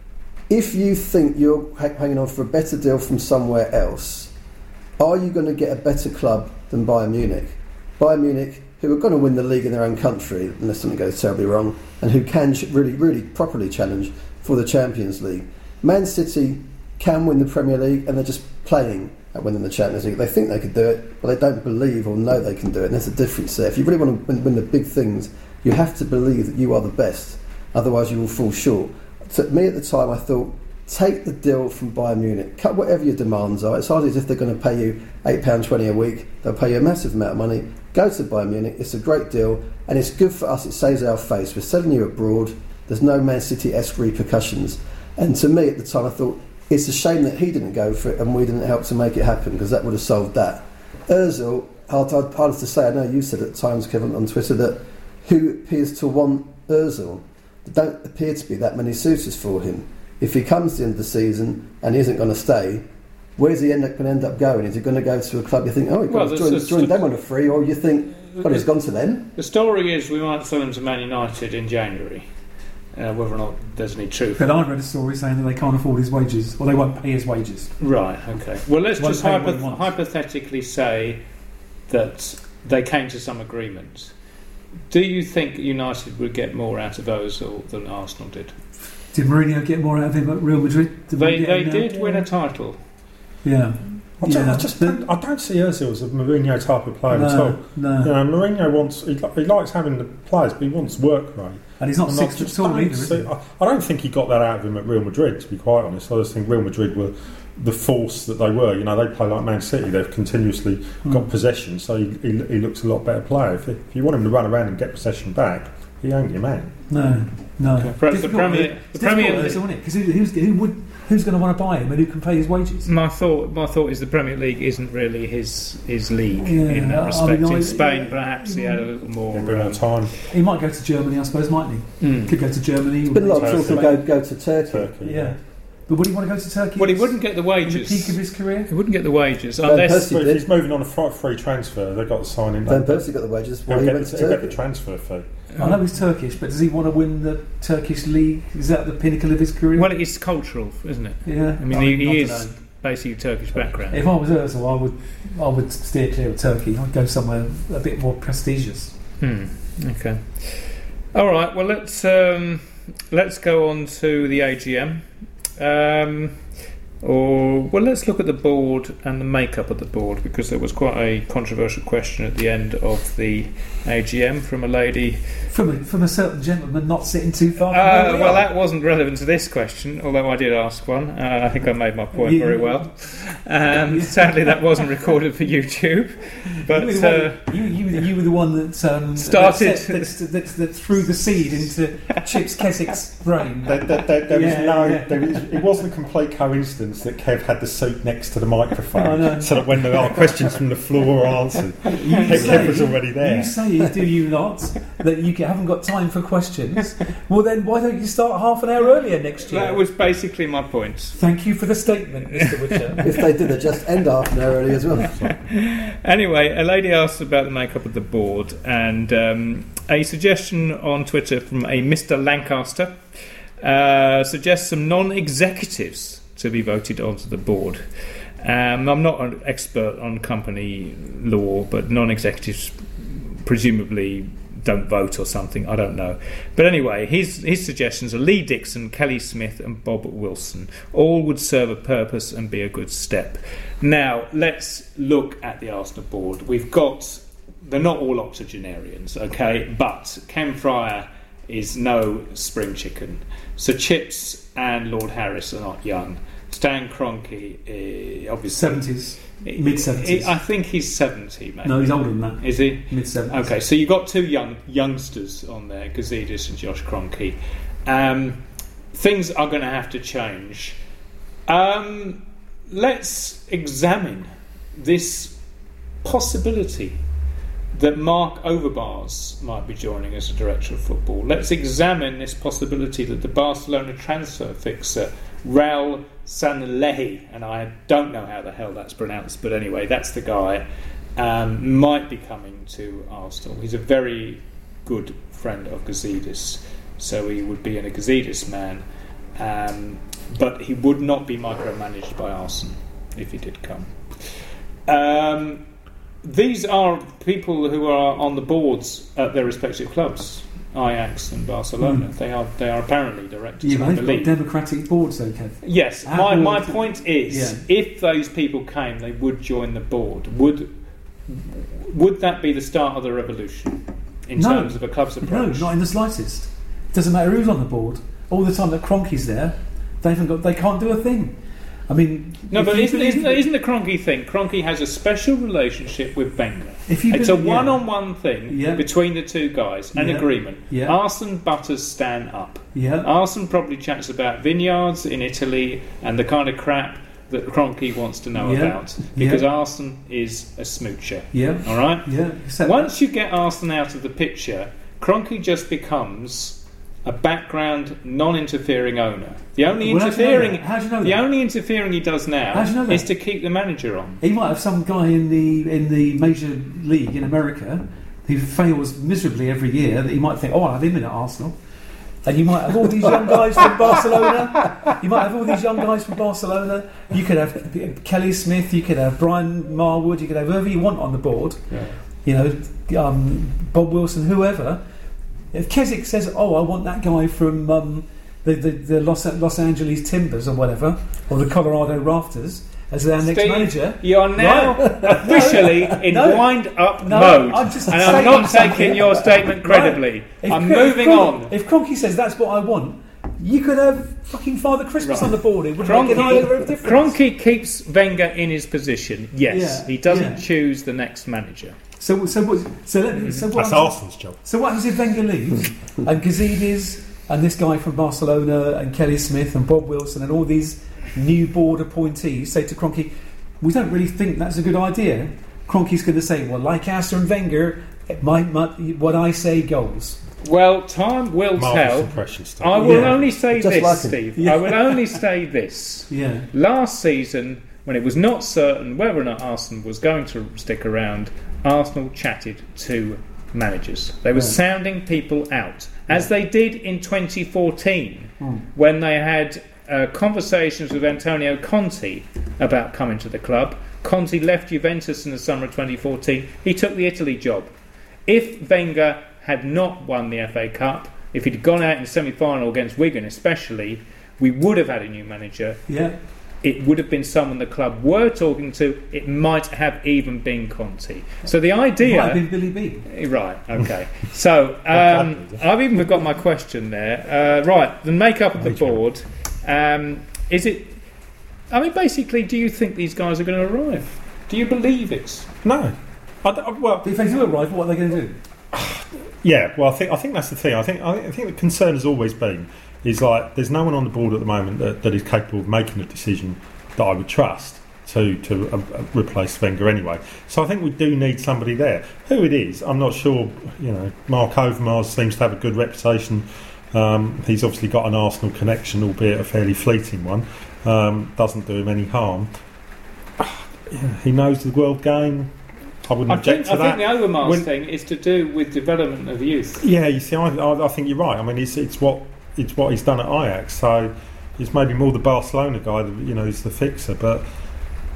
if you think you're hanging on for a better deal from somewhere else, are you going to get a better club than Bayern Munich? Bayern Munich, who are going to win the league in their own country, unless something goes terribly wrong, and who can really, really properly challenge for the Champions League. Man City can win the Premier League, and they're just playing at winning the Champions League. They think they could do it, but they don't believe or know they can do it, and there's a difference there. If you really want to win, win the big things, you have to believe that you are the best, otherwise you will fall short. So me at the time, I thought, take the deal from Bayern Munich, cut whatever your demands are. It's hardly as if they're going to pay you eight pounds twenty a week. They'll pay you a massive amount of money. Go to Bayern Munich, it's a great deal, and it's good for us, it saves our face. We're selling you abroad, there's no Man City-esque repercussions. And to me at the time, I thought, it's a shame that he didn't go for it and we didn't help to make it happen, because that would have solved that. Ozil, hard, hard, hard to say, I know you said at times, Kevin, on Twitter, that who appears to want Ozil? There don't appear to be that many suitors for him. If he comes to the end of the season and he isn't going to stay, where's he end up, going to end up going? Is he going to go to a club you think, oh, he could well, have joined, joined them on a free, or you think, well, he's gone to them? The story is we might sell him to Man United in January. Uh, whether or not there's any truth. But I read a story saying that they can't afford his wages, or they won't pay his wages. Right, okay. Well, let's just hypoth- hypothetically say that they came to some agreement. Do you think United would get more out of Ozil than Arsenal did? Did Mourinho get more out of him at Real Madrid? Did they they did now? win a title. Yeah. I, don't, yeah. I just don't, I don't see Ozil as a Mourinho type of player no, at all. No. You know, Mourinho wants he, he likes having the players, but he wants work rate. And he's not and six foot tall either, is he? I, I don't think he got that out of him at Real Madrid, to be quite honest. I just think Real Madrid were the force that they were. You know, they play like Man City. They've continuously mm. got possession, so he, he, he looks a lot better player. If, if you want him to run around and get possession back, he ain't your man. No, no. Okay. Perhaps the Premier, the Premier, isn't it? Because who, who's, who would, who's going to want to buy him and who can pay his wages? My thought, my thought is the Premier League isn't really his his league yeah, in that respect. I mean, in I, Spain, yeah, perhaps he had a little more, a bit more time. He might go to Germany, I suppose, mightn't he? Mm. Could go to Germany. There's been a lot of talk of go, go to Turkey. Turkey yeah. yeah. But would he want to go to Turkey? Well, he wouldn't get the wages. At the peak of his career? He wouldn't get the wages. Van unless if he's moving on a free transfer, they've got to sign him. Van Persie got the wages. Well, he get, went to Turkey. Turkey. Get the transfer fee. I know he's Turkish, but does he want to win the Turkish league? Is that the pinnacle of his career? Well, it's cultural, isn't it? Yeah. I mean, I he, mean, he is know. basically Turkish background. If I was Ozil, I would, I would steer clear of Turkey. I'd go somewhere a bit more prestigious. Hmm. Okay. All right. Well, let's um, let's go on to the A G M. Um, Or well, let's look at the board and the makeup of the board, because there was quite a controversial question at the end of the A G M from a lady, from a, from a certain gentleman not sitting too far. From uh, we well, are. that wasn't relevant to this question, although I did ask one. Uh, I think I made my point yeah. very well. Um, sadly, that wasn't recorded for YouTube. But you were the, uh, one, you, you, you were the one that um, started that, set, that, that, that threw the seed into Chips Keswick's brain. There, there, there, there yeah, was no, yeah. there was, it wasn't a complete coincidence that Kev had the suit next to the microphone, so that when there are questions from the floor are answered, Kev, say, Kev was already there. You say, do you not, that you haven't got time for questions? Well, then why don't you start half an hour earlier next year? that was basically my point. Thank you for the statement, Mister Witcher. If they did, they just end half an hour early as well. Anyway, a lady asked about the makeup of the board, and um, a suggestion on Twitter from a Mister Lancaster uh, suggests some non-executives to be voted onto the board. Um, I'm not an expert on company law, but non-executives presumably don't vote or something. I don't know. But anyway, his his suggestions are Lee Dixon, Kelly Smith and Bob Wilson. All would serve a purpose and be a good step. Now, let's look at the Arsenal board. We've got... They're not all octogenarians, okay? But Ken Fryer is no spring chicken. Sir Chips and Lord Harris are not young. Stan Kroenke, uh, obviously... seventies. Mid-seventies. I think he's seventy, maybe. No, he's older than that. Is he? Mid-seventies. Okay, so you've got two young youngsters on there, Gazidis and Josh Kroenke. Um, things are going to have to change. Um, let's examine this possibility that Mark Overmars might be joining as a director of football. Let's examine this possibility that the Barcelona transfer fixer Raul Sanllehi, and I don't know how the hell that's pronounced, but anyway, that's the guy, um, might be coming to Arsenal. He's a very good friend of Gazidis, so he would be a Gazidis man, um, but he would not be micromanaged by Arsenal if he did come. Um, these are people who are on the boards at their respective clubs. Ajax and Barcelona. Mm. They are they are apparently directors yeah, of the they've league. got democratic boards, though, Kev. Yes, Our my, board, my point is, yeah. if those people came, they would join the board. Would would that be the start of the revolution in no. terms of a club's approach? No, not in the slightest. It doesn't matter who's on the board. All the time that Kroenke's there, they haven't got. They can't do a thing. I mean, no, but isn't, believe, isn't, isn't the Kroenke thing? Kroenke has a special relationship with Wenger. If you it's believe, a one-on-one yeah. thing yeah. between the two guys, an yeah. agreement. Yeah. Arsene butters Stan up. Yeah. Arsene probably chats about vineyards in Italy and the kind of crap that Kroenke wants to know yeah. about, because yeah. Arsene is a smoocher. Yeah. All right. Yeah. Except Once you get Arsene out of the picture, Kroenke just becomes a background, non-interfering owner. The only well, interfering, how do you know that? the only interfering he does now How do you know that? is to keep the manager on. He might have some guy in the in the major league in America who fails miserably every year that he might think, oh, I'll have him in at Arsenal. And you might have all these young guys from Barcelona. You might have all these young guys from Barcelona. You could have Kelly Smith. You could have Brian Marwood. You could have whoever you want on the board. Yeah. You know, um, Bob Wilson, whoever. If Keswick says, "Oh, I want that guy from um, the, the the Los Los Angeles Timbers or whatever, or the Colorado Rafters as their next Steve, manager," you are now right? officially in No. wind-up No, mode, I'm just and I'm saying not something. taking your statement credibly. Right. If I'm Cro- moving if Cron- on. If Kroenke says that's what I want, you could have fucking Father Christmas Right. on the board. It would make an idea of difference. Kroenke keeps Wenger in his position. Yes, Yeah, he doesn't yeah. choose the next manager. So, so, what, so, let me, so what? That's happens- Arsenal's job. So what happens if Wenger leaves and Gazidis and this guy from Barcelona and Kelly Smith and Bob Wilson and all these new board appointees say to Kroenke, we don't really think that's a good idea. Kroenke's going to say, well, like Arsene Wenger, my, my, what I say goes. Well, time will Marvelous tell. impression, Steve. I will Yeah. only say Just this, like him. Steve. Yeah. I will only say this. Yeah. Last season, when it was not certain whether or not Arsenal was going to stick around, Arsenal chatted to managers. They were Right. sounding people out, as they did in twenty fourteen, Hmm. when they had uh, conversations with Antonio Conte about coming to the club. Conte left Juventus in the summer of twenty fourteen. He took the Italy job. If Wenger had not won the F A Cup, if he'd gone out in the semi-final against Wigan especially, we would have had a new manager. Yeah. It would have been someone the club were talking to. It might have even been Conte. So the idea... Might have been Billy B. Right, okay. So, um, I've even got my question there. Uh, right, the makeup of the board. Um, is it... I mean, basically, do you think these guys are going to arrive? Do you believe it? No. I, I, well, But if they do arrive, what are they going to do? yeah. Well, I think I think that's the thing. I think I think the concern has always been is like there's no one on the board at the moment that, that is capable of making a decision that I would trust to to uh, replace Wenger anyway. So I think we do need somebody there. Who it is, I'm not sure. You know, Mark Overmars seems to have a good reputation. Um, he's obviously got an Arsenal connection, albeit a fairly fleeting one. Um, doesn't do him any harm. Yeah, he knows the world game. I wouldn't I object think, to I that. think the Overmars When- thing is to do with development of youth. Yeah, you see, I, I, I think you're right. I mean, it's it's what it's what he's done at Ajax. So it's maybe more the Barcelona guy that you know is the fixer. But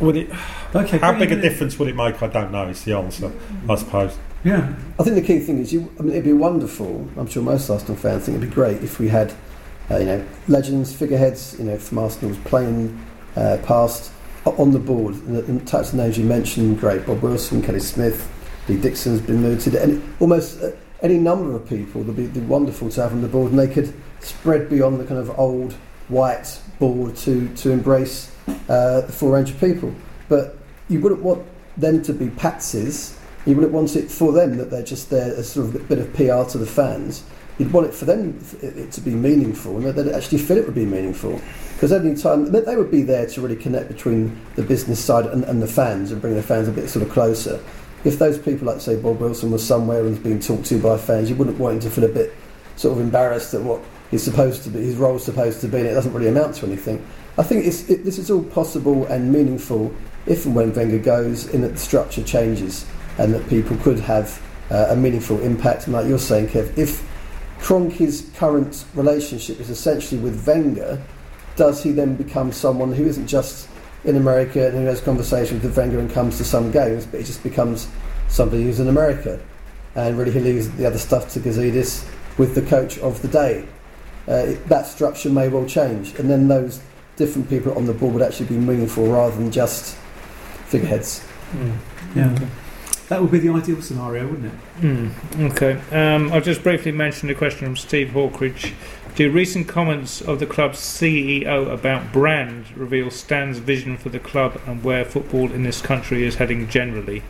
Would it? Okay, How bring big a it in. difference would it make? I don't know. Is the answer, I suppose. Yeah. I think the key thing is, you. I mean, it'd be wonderful. I'm sure most Arsenal fans think it'd be great if we had, uh, you know, legends, figureheads, you know, from Arsenal's playing uh, past on the board. And the, the types of names you mentioned, great. Bob Wilson, Kelly Smith, Lee Dixon's been mooted, and almost uh, any number of people. That'd be, be wonderful to have on the board, and they could spread beyond the kind of old white board to to embrace uh, the full range of people. But you wouldn't want them to be patsies. You wouldn't want it for them that they're just there as sort of a bit of P R to the fans. You'd want it for them it, it to be meaningful, and that they'd actually feel it would be meaningful. Because any time they would be there to really connect between the business side and, and the fans, and bring the fans a bit sort of closer. If those people, like say Bob Wilson, was somewhere and was being talked to by fans, you wouldn't want him to feel a bit sort of embarrassed at what he's supposed to be, his role's supposed to be, and it doesn't really amount to anything. I think it's, it, this is all possible and meaningful if and when Wenger goes, in that the structure changes, and that people could have uh, a meaningful impact. And like you're saying, Kev, if Kroenke's current relationship is essentially with Wenger, does he then become someone who isn't just in America and who has conversations with Wenger and comes to some games, but he just becomes somebody who's in America, and really he leaves the other stuff to Gazidis with the coach of the day? Uh, it, that structure may well change, and then those different people on the board would actually be meaningful rather than just figureheads. Mm. Yeah. Okay. That would be the ideal scenario, wouldn't it? Mm, okay. Um, I'll just briefly mention a question from Steve Hawkridge. Do recent comments of the club's C E O about brand reveal Stan's vision for the club and where football in this country is heading generally?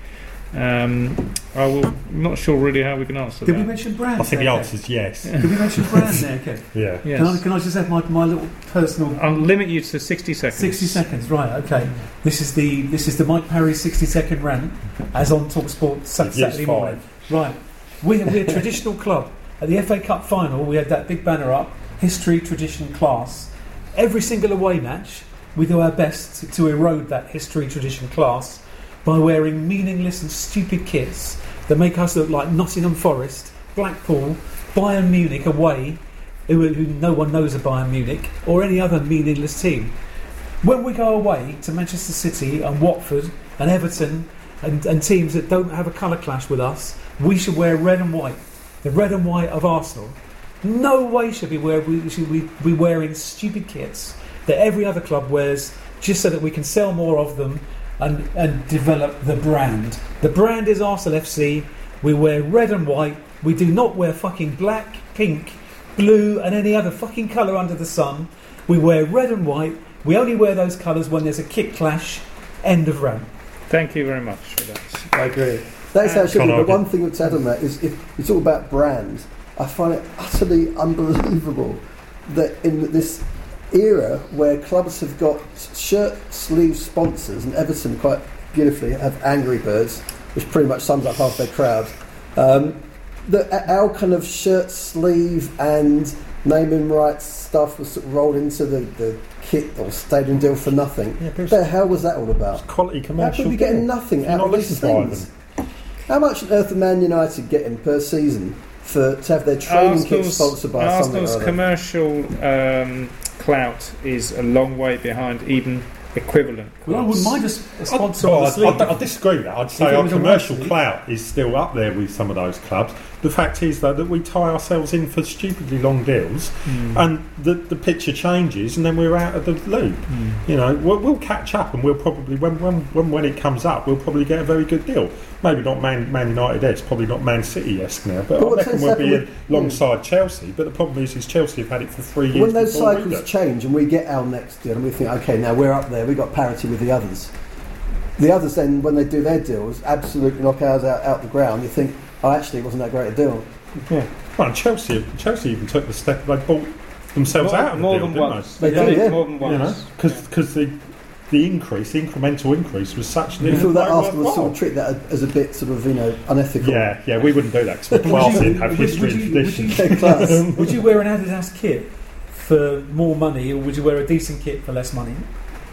Um, I will, I'm not sure really how we can answer Did that. we mention brand? I think there, the Kev? answer is yes. Did we mention brand there, Kev? Yeah. Yes. Can I, can I just have my, my little personal... I'll limit you to sixty seconds. sixty seconds, right, okay. This is the this is the Mike Parry sixty second rant, as on TalkSport Saturday morning. Right. We're, we're a traditional club. At the F A Cup final, we had that big banner up, history, tradition, class. Every single away match, we do our best to, to erode that history, tradition, class by wearing meaningless and stupid kits that make us look like Nottingham Forest, Blackpool, Bayern Munich away, who, who no one knows of Bayern Munich, or any other meaningless team. When we go away to Manchester City and Watford and Everton and, and teams that don't have a colour clash with us, we should wear red and white. The red and white of Arsenal. No way should we wear we should we be wearing stupid kits that every other club wears, just so that we can sell more of them and, and develop the brand. The brand is Arsenal F C. We wear red and white. We do not wear fucking black, pink, blue and any other fucking colour under the sun. We wear red and white. We only wear those colours when there's a kit clash. End of rant. Thank you very much for that. I agree. That's how it should be. Can't But argue. one thing to add on that is, if you talk about brand, I find it utterly unbelievable that in this era where clubs have got shirt sleeve sponsors, and Everton quite beautifully have Angry Birds, which pretty much sums up half their crowd, um, that our kind of shirt sleeve and naming rights stuff was sort of rolled into the, the kit or stadium deal for nothing. Yeah, What the hell was that all about? Quality How commercial. could we getting deal. nothing You're out not of these listening to things? How much on earth are Man United getting per season for to have their training kit sponsored by something Arsenal's or other? commercial um, clout is a long way behind even equivalent. Well, I wouldn't mind a, s- a sponsor Well, on the I, sleeve. I, I disagree with that. I'd say If it our was a commercial white sleeve. clout is still up there with some of those clubs. The fact is, though, that we tie ourselves in for stupidly long deals, Mm. and the, the picture changes, and then we're out of the loop. Mm. You know, we'll, we'll catch up, and we'll probably, when, when when when it comes up, we'll probably get a very good deal. Maybe not Man, Man United-esque, probably not Man City-esque now, but, But I what reckon tends to we'll be happen in with- alongside Chelsea. But the problem is, is Chelsea have had it for three years. When those before we cycles do. change and we get our next deal and we think, okay, now we're up there, we've got parity with the others. The others then, when they do their deals, absolutely knock ours out, out the ground. You think, oh, actually, it wasn't that great a deal. Yeah. Well, and Chelsea, Chelsea even took the step. They bought themselves More, out of the more deal, than didn't once. They did did, yeah. more than they? You know, once. because the the increase, the incremental increase, was such that You it feel was that quite Arsenal would sort of worthwhile. treat that as a bit sort of, you know, unethical. Yeah, yeah, we wouldn't do that because we're Would classy you- and have would- history would and you- would tradition. you- Class. Would you wear an Adidas kit for more money, or would you wear a decent kit for less money?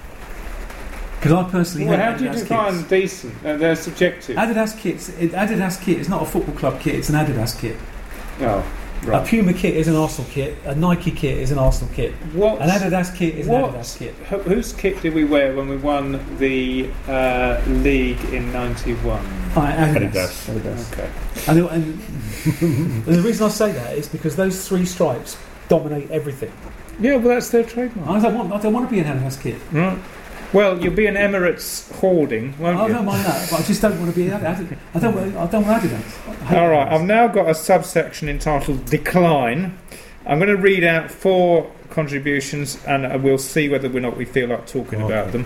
Because I personally Well, hate how do you Adidas define kits. decent? Uh, they're subjective. Adidas kits. It, Adidas kit is not a football club kit; it's an Adidas kit. Oh. Right. A Puma kit is an Arsenal kit. A Nike kit is an Arsenal kit. What? An Adidas kit is what, an Adidas kit. wh- Whose kit did we wear when we won the uh, league in ninety-one? Right, Adidas. Adidas. There it is. Okay. And, the- and, and the reason I say that is because those three stripes dominate everything. Yeah, well, that's their trademark. I don't want. I don't want to be an Adidas kit. Right. Well, you'll be an Emirates hoarding, won't I you? don't mind that, but I just don't want to be an Adidas. I don't. want- I don't want Adidas. I hate All right, Adidas. I've now got a subsection entitled Decline. I'm going to read out four contributions and we'll see whether or not we feel like talking Okay. about them.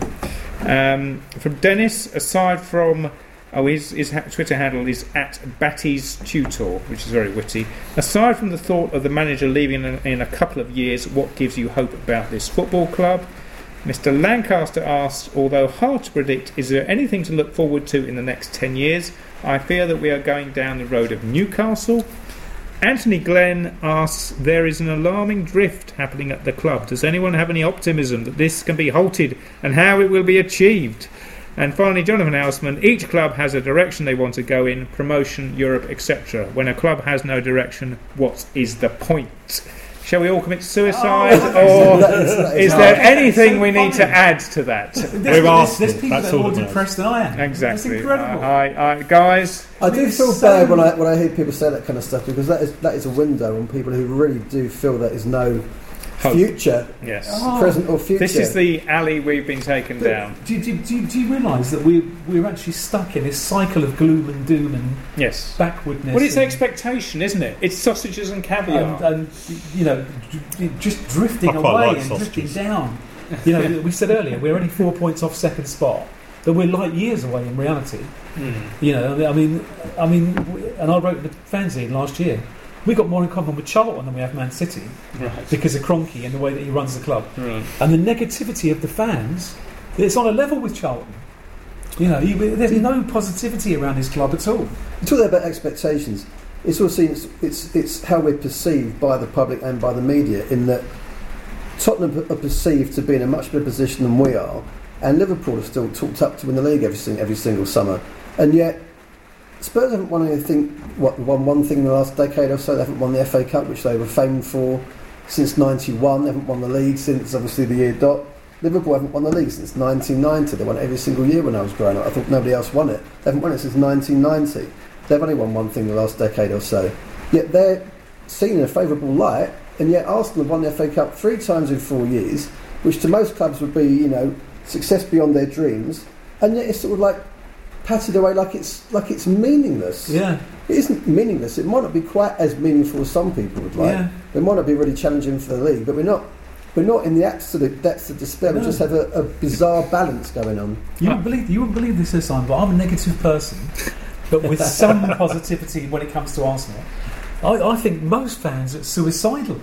Um, from Dennis, aside from... Oh, his, his ha- Twitter handle is at Batty's Tutor, which is very witty. Aside from the thought of the manager leaving in, in a couple of years, what gives you hope about this football club? Mister Lancaster asked, although hard to predict, is there anything to look forward to in the next ten years? I fear that we are going down the road of Newcastle. Anthony Glenn asks, there is an alarming drift happening at the club. Does anyone have any optimism that this can be halted and how it will be achieved? And finally, Jonathan Houseman, each club has a direction they want to go in, promotion, Europe, et cetera. When a club has no direction, what is the point? Shall we all commit suicide, Oh, or that is- that is is hard. there anything So we need to funny. add to that? There's, With there's, Arsenal, there's people that's that are all more that matters. depressed than I am. Exactly. That's incredible. I, I, guys, I do It's feel so- bad when I when I hear people say that kind of stuff because that is that is a window on people who really do feel there is no hope. future, Yes. Oh. present or future. This is the alley we've been taken But down. Do, do, do, do you realise that we're, we're actually stuck in this cycle of gloom and doom and Yes. backwardness? Well, it's and, expectation, isn't it? It's sausages and caviar. and, and, you know, d- just drifting I quite away like and sausages. drifting down. You know, we said earlier, we're only four points off second spot, but we're light years away in reality. Mm. You know, I mean, I mean, and I wrote the fanzine last year. We got more in common with Charlton than we have Man City Right. because of Kroenke and the way that he runs the club, Right. and the negativity of the fans. It's on a level with Charlton. You know, you, there's no positivity around this club at all. You talk there about expectations. It's also it's, it's it's how we're perceived by the public and by the media. In that Tottenham are perceived to be in a much better position than we are, and Liverpool are still talked up to win the league every sing- every single summer, and yet Spurs haven't won anything. What won one thing in the last decade or so? They haven't won the F A Cup, which they were famed for, since ninety-one. They haven't won the league since obviously the year dot. Liverpool haven't won the league since nineteen ninety. They won it every single year when I was growing up. I thought nobody else won it. They haven't won it since nineteen ninety. They've only won one thing in the last decade or so. Yet they're seen in a favourable light, and yet Arsenal have won the F A Cup three times in four years, which to most clubs would be, you know, success beyond their dreams. And yet it's sort of like patted away like it's like it's meaningless. Yeah, It isn't meaningless. It might not be quite as meaningful as some people would like. yeah. We might not be really challenging for the league, but we're not. We're not in the absolute depths of despair. No. We just have a, a bizarre balance going on. You wouldn't believe you wouldn't believe this, Simon, but I'm a negative person, but with some positivity when it comes to Arsenal. I, I think most fans are suicidal.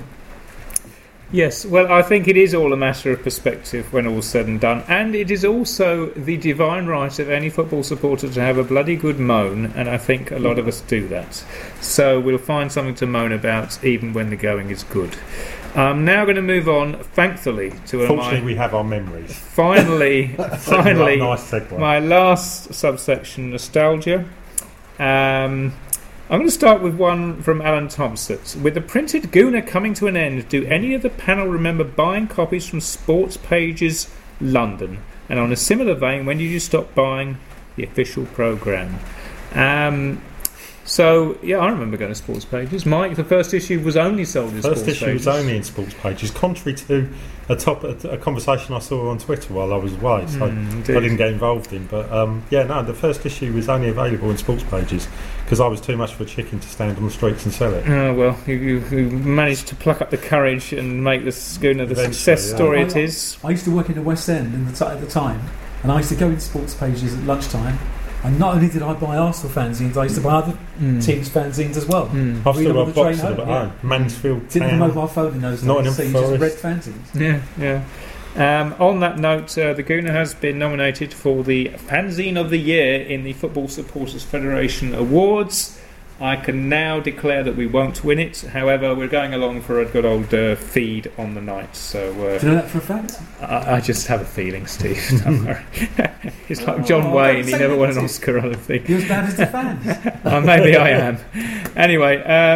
Yes, well, I think it is all a matter of perspective when all's said and done. And it is also the divine right of any football supporter to have a bloody good moan, and I think a lot of us do that. So we'll find something to moan about even when the going is good. I'm now going to move on, thankfully, to Fortunately, my... we have our memories. Finally, finally, nice segue. my last subsection, nostalgia. Um... I'm going to start with one from Alan Thompson. With the printed Gooner coming to an end, do any of the panel remember buying copies from Sports Pages London? And on a similar vein, when did you stop buying the official programme? Um, so, yeah, I remember going to Sports Pages. Mike, the first issue was only sold in First Sports issue Pages. was only in Sports Pages, contrary to a top a, a conversation I saw on Twitter while I was away, so Mm, I indeed. didn't get involved in. But um, yeah, no, the first issue was only available in Sports Pages because I was too much of a chicken to stand on the streets and sell it. Oh, well, you, you, you managed to pluck up the courage and make the Schooner the Eventually, success yeah. story I- it is. I used to work in the West End in the t- at the time, and I used to go in Sports Pages at lunchtime. And not only did I buy Arsenal fanzines, I used to buy other Mm. teams' fanzines as well. Mm. I've Read still them on got the train boxes of it at home, home. Mansfield Didn't have a Town. mobile phone in those days, Nottingham so you just Forest. read fanzines. Yeah, yeah. Um, on that note, uh, the Gooner has been nominated for the Fanzine of the Year in the Football Supporters Federation Awards. I can now declare that we won't win it. However, we're going along for a good old uh, feed on the night. So Do you uh, know that for a fact? I, I just have a feeling, Steve. Don't worry. It's like John Oh, Wayne. don't He say never won an negative. Oscar, I don't think. You're as bad as the fans. Uh, maybe I am. Anyway, um,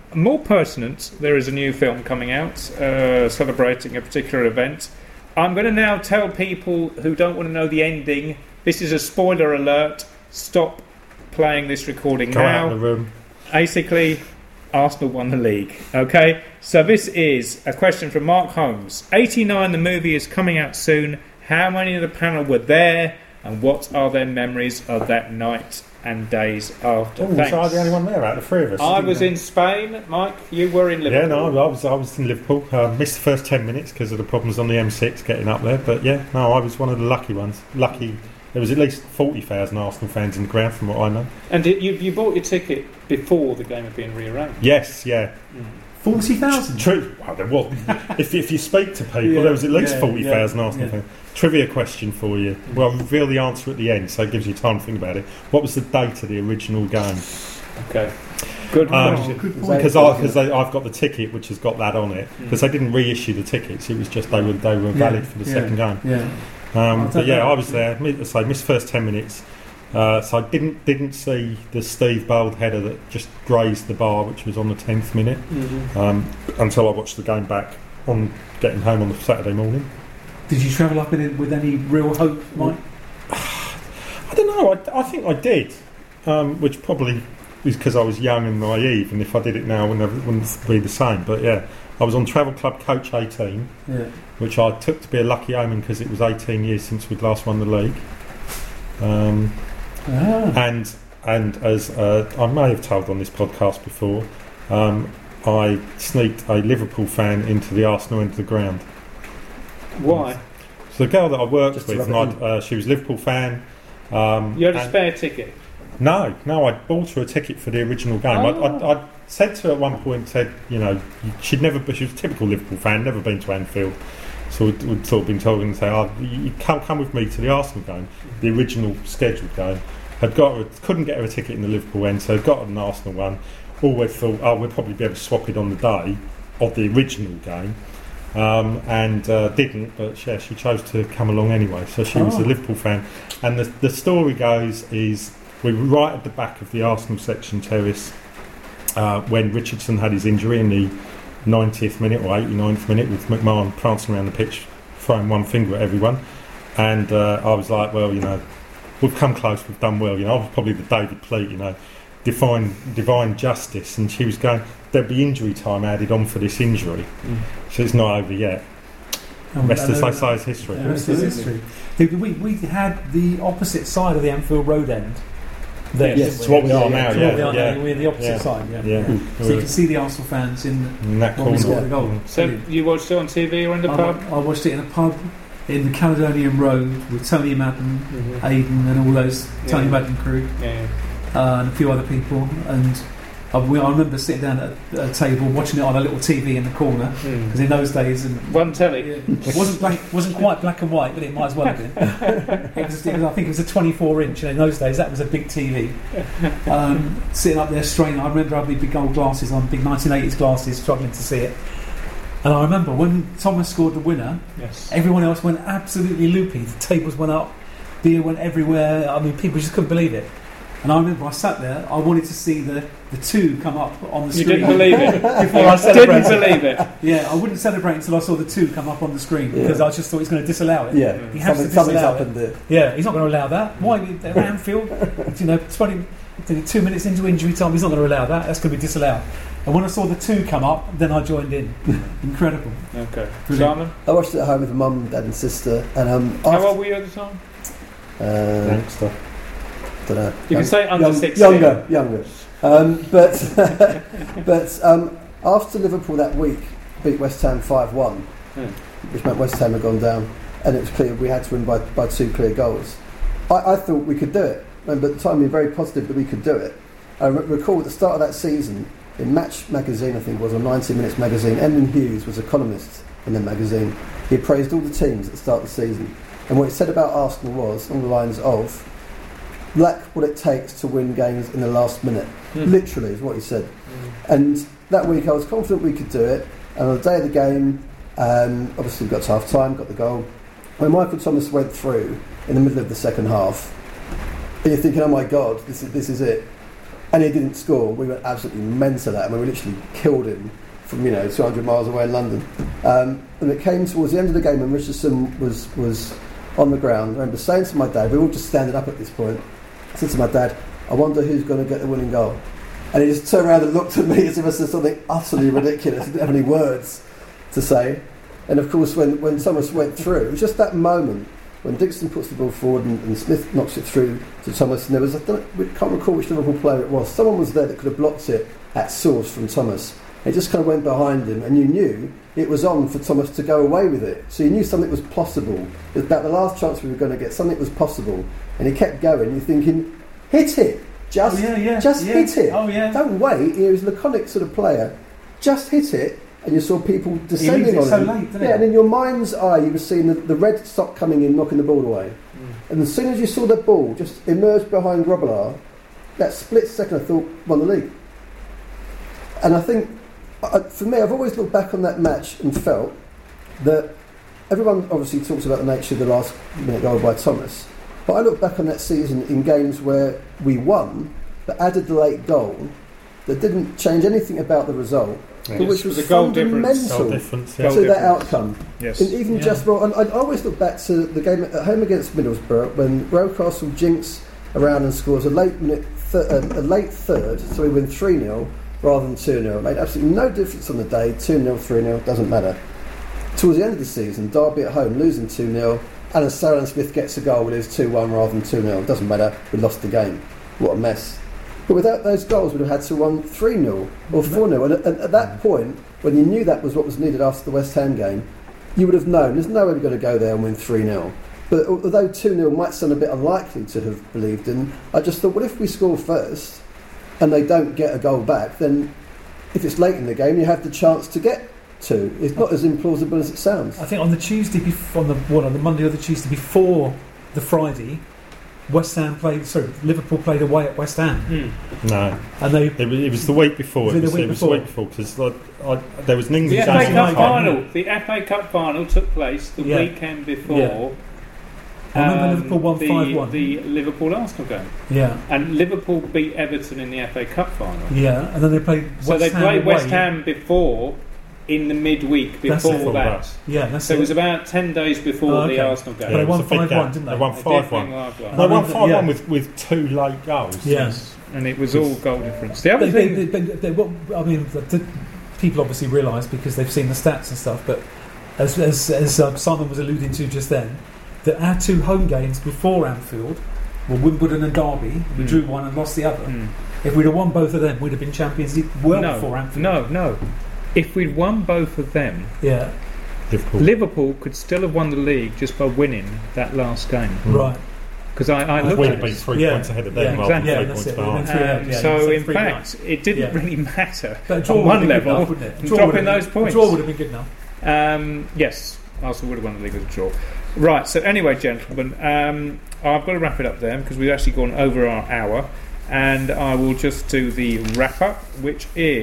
more pertinent, there is a new film coming out uh, celebrating a particular event. I'm going to now tell people who don't want to know the ending, this is a spoiler alert, stop playing this recording Go now. out of the room. Basically, Arsenal won the league. Okay, so this is a question from Mark Holmes. eighty-nine, the movie is coming out soon. How many of the panel were there, and what are their memories of that night and days after? Oh, Thanks. so I was the only one there out of the three of us. I was in Spain, Mike. You were in Liverpool. Yeah, no, I was I was in Liverpool. Uh, missed the first ten minutes because of the problems on the M six getting up there. But yeah, no, I was one of the lucky ones. Lucky. There was at least forty thousand Arsenal fans in the ground, from what I know. And did you you bought your ticket before the game had been rearranged? Yes, yeah. Forty thousand. True. Well, there was. if if you speak to people, Yeah, there was at least yeah, forty thousand yeah, Arsenal yeah. fans. Trivia question for you. Well, I'll reveal the answer at the end, so it gives you time to think about it. What was the date of the original game? Okay. Good Um, question. Good point. Because I, because I've got the ticket which has got that on it. Because they didn't reissue the tickets. It was just they were they were valid for the yeah, second game. Yeah. Um, I but don't yeah, know. I was there. mi- So I missed the first ten minutes. Uh, so I didn't didn't see the Steve Bold header that just grazed the bar, which was on the tenth minute, Mhm. um, until I watched the game back on getting home on the Saturday morning. Did you travel up in it with any real hope, Mike? I don't know. I, I think I did, um, which probably is because I was young and naive, and if I did it now, it wouldn't, have- wouldn't be the same. But yeah, I was on Travel Club Coach eighteen, Yeah. which I took to be a lucky omen because it was eighteen years since we'd last won the league. Um, Ah. and and as uh, I may have told on this podcast before, um, I sneaked a Liverpool fan into the Arsenal end of the ground. Why? So the girl that I worked Just to with, rub and it I'd, uh, she was a Liverpool fan. Um, You had a and- spare ticket. No, no, I bought her a ticket for the original game. I, Oh. I, I said to her at one point, said, you know, she'd never, she was a typical Liverpool fan, never been to Anfield. So we'd, we'd sort of been told and say, oh, you you come, come with me to the Arsenal game, the original scheduled game. Had got her, couldn't get her a ticket in the Liverpool end, so got an Arsenal one. Always thought, oh, we'll probably be able to swap it on the day of the original game. Um, and uh, didn't, but yeah, she chose to come along anyway. So she was a Oh. Liverpool fan. And the, the story goes is we were right at the back of the Arsenal section terrace uh, when Richardson had his injury in the ninetieth minute or eighty-ninth minute, with McMahon prancing around the pitch, throwing one finger at everyone. And uh, I was like, well, you know, we've come close, we've done well. You know, I was probably the David Pleat, you know, divine, divine justice. And she was going, there'll be injury time added on for this injury. Mm. So it's not over yet. And- Rest and of the- the size history. the rest is history. Did We, we had the opposite side of the Anfield Road end. There, Yes, didn't it's what we are now, It's yeah, what we are yeah. now. We're the opposite Yeah. side. Yeah. Yeah. So you can see the Arsenal fans in In that when we corner. scored the goal. Mm. So Brilliant. you watched it on T V or in the I, pub? I watched it in a pub in the Caledonian Road with Tony Madden, Mhm. Aidan, and all those Tony Yeah. Madden crew, Yeah. uh, and a few other people. And I, we, I remember sitting down at a, a table watching it on a little T V in the corner, Mm. because in those days, and One telly. it wasn't black, wasn't quite black and white, but it might as well have been. It was, it was, I think it was a twenty-four inch, and in those days that was a big T V. Um, sitting up there straining, I remember I had my big gold glasses on, big nineteen eighties glasses, struggling to see it. And I remember when Thomas scored the winner, Yes. everyone else went absolutely loopy. The tables went up, beer went everywhere. I mean, people just couldn't believe it. And I remember I sat there, I wanted to see the, the two come up on the You screen. didn't believe it. Before You I celebrated. didn't believe it. Yeah, I wouldn't celebrate until I saw the two come up on the screen, Yeah. because I just thought he's going to disallow it. Yeah, He has something, to something's disallow it. happened there. Yeah, he's not going to allow that. Why? At Anfield, you know, twenty, two minutes into injury time, he's not going to allow that. That's going to be disallowed. And when I saw the two come up, then I joined in. Incredible. Okay. Brilliant. Simon, I watched it at home with mum, dad, and sister, and um, how after, old were you at the time? uh, Youngster. don't know. You can say under young- sixteen. Younger, younger. Um, but but um, after Liverpool that week beat West Ham five one, Hmm. which meant West Ham had gone down, and it was clear we had to win by, by two clear goals. I, I thought we could do it, and at the time we were very positive that we could do it. I re- recall at the start of that season, in Match magazine, I think it was, or ninety minutes magazine, Endon Hughes was a columnist in the magazine. He praised all the teams at the start of the season, and what he said about Arsenal was along the lines of lack what it takes to win games in the last minute. Mm. Literally is what he said. And that week I was confident we could do it, and on the day of the game, um, obviously we got to half time, got the goal. When Michael Thomas went through in the middle of the second half, and you're thinking, oh my god, this is, this is it. and he didn't score, we went absolutely mental at him, and we literally killed him from, you know, two hundred miles away in London. Um, and it came towards the end of the game when Richardson was, was on the ground. I remember saying to my dad, we were all just standing up at this point, I said to my dad, I wonder who's going to get the winning goal. And he just turned around and looked at me as if I said something utterly ridiculous. He didn't have any words to say. And of course, when, when Thomas went through, it was just that moment when Dixon puts the ball forward and, and Smith knocks it through to Thomas. And there was, I don't, we can't recall which Liverpool player it was. Someone was there that could have blocked it at source from Thomas. It just kind of went behind him, and you knew it was on for Thomas to go away with it. So you knew something was possible. It was about the last chance we were going to get. Something was possible. And he kept going. You're thinking, hit it. Just, oh, yeah, yeah, just yeah. hit it. Oh, yeah. Don't wait. He was a laconic sort of player. Just hit it, and you saw people descending it on so him. late, didn't yeah, it? and in your mind's eye, you were seeing the, the red sock coming in, knocking the ball away. Mm. And as soon as you saw the ball just emerge behind Grobbelaar, that split second, I thought, won the league. And I think, uh, for me, I've always looked back on that match and felt that everyone obviously talks about the nature of the last minute goal by Thomas. But I look back on that season in games where we won, but added the late goal that didn't change anything about the result, yes. but which was the goal fundamental goal difference, yeah. to goal that difference. outcome. Yes. And even Yeah. just, well, and I always look back to the game at home against Middlesbrough when Rocastle jinks around and scores a late minute, th- um, a late third, so we win three nil rather than two nil. It made absolutely no difference on the day. two nil, three nil, doesn't matter. Towards the end of the season, Derby at home losing two nil. Alan Sarah Smith gets a goal, we lose two one rather than two nil. Doesn't matter, we lost the game. What a mess. But without those goals, we'd have had to win three nil or four nil. And at, at that point, when you knew that was what was needed after the West Ham game, you would have known there's no way we're going to go there and win three nil. But although two nil might sound a bit unlikely to have believed in, I just thought, well, if we score first and they don't get a goal back, then if it's late in the game, you have the chance to get two. It's not as implausible as it sounds. I think on the Tuesday before, on the what, on the Monday or the Tuesday before the Friday, West Ham played. Sorry, Liverpool played away at West Ham, Mm. No, and they. it was, it was the week before. Was it It the was, week it was before? the week before because like, I, there was an The English F A Jason Cup Knight. final. The F A Cup final took place the Yeah. weekend before. Yeah. I remember um, Liverpool won the, five one. The Liverpool Arsenal game, Yeah, and Liverpool beat Everton in the F A Cup final. yeah, and then they played. So West they Ham played away. West Ham before, in the midweek That's before it. Before that. that. Yeah, that's So it it. was about ten days before Oh, okay. the Arsenal game. But they it was won a big five game. one, didn't they? They won They five did one. win five one. They won Yeah. five one with, with two late goals. Yeah. Yes, and it was all goal difference. The other They, they, thing, they, they, they, what, I mean, the, the people obviously realise because they've seen the stats and stuff. But as as, as uh, Simon was alluding to just then, that our two home games before Anfield were Wimbledon and Derby. We Mm. drew one and lost the other. Hmm. If we'd have won both of them, we'd have been champions League well no, before Anfield. no, no. If we'd won both of them, Yeah. Liverpool. Liverpool could still have won the league just by winning that last game. Mm. Right. Because I, I We'd looked We'd at have been it. three Yeah. points ahead of Yeah, them rather exactly. than Yeah, three that's points it. behind. We've been three Um, out, yeah, so so in three fact, it didn't Yeah. really matter But a draw on would one have been good level. enough, wouldn't it? A draw dropping would have been- those points. A draw would have been good enough. Um, yes, Arsenal would have won the league with a draw. Right, so anyway, gentlemen, um, I've got to wrap it up there because we've actually gone over our hour. And I will just do the wrap up, which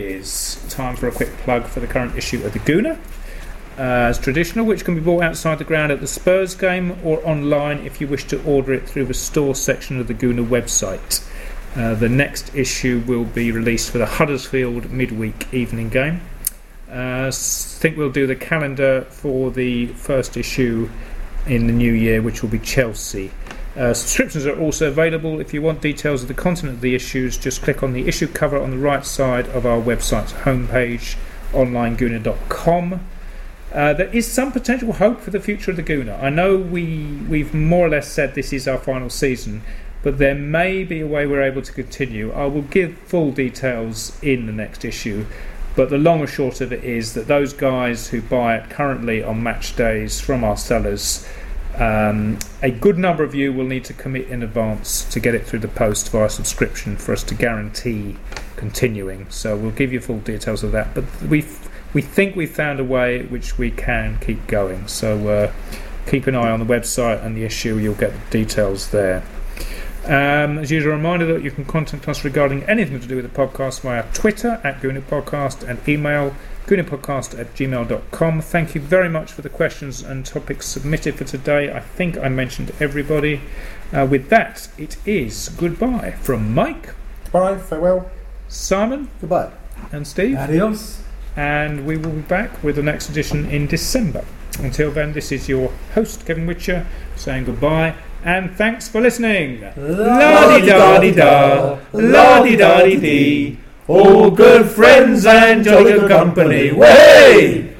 is time for a quick plug for the current issue of the Gooner. Uh, as traditional, which can be bought outside the ground at the Spurs game or online if you wish to order it through the store section of the Gooner website. Uh, the next issue will be released for the Huddersfield midweek evening game. I uh, think we'll do the calendar for the first issue in the new year, which will be Chelsea. Uh, subscriptions are also available. If you want details of the content of the issues, just click on the issue cover on the right side of our website's homepage, online gooner dot com. Uh, there is some potential hope for the future of the Gooner. I know we, we've more or less said this is our final season, but there may be a way we're able to continue. I will give full details in the next issue, but the long and short of it is that those guys who buy it currently on match days from our sellers, um, a good number of you will need to commit in advance to get it through the post via subscription for us to guarantee continuing. So we'll give you full details of that, but we we think we've found a way which we can keep going. So uh, keep an eye on the website and the issue. You'll get the details there. Um, as usual, a reminder that you can contact us regarding anything to do with the podcast via Twitter at Gooner Podcast and email goonerpodcast at gmail dot com. Thank you very much for the questions and topics submitted for today. I think I mentioned everybody. Uh, with that, it is goodbye from Mike Bye, farewell. Simon Goodbye. and Steve. Adios. And we will be back with the next edition in December. Until then, this is your host, Kevin Witcher, saying goodbye and thanks for listening. La-di-da-di-da, la-di-da-di-dee, all good friends and jolly good company. Way!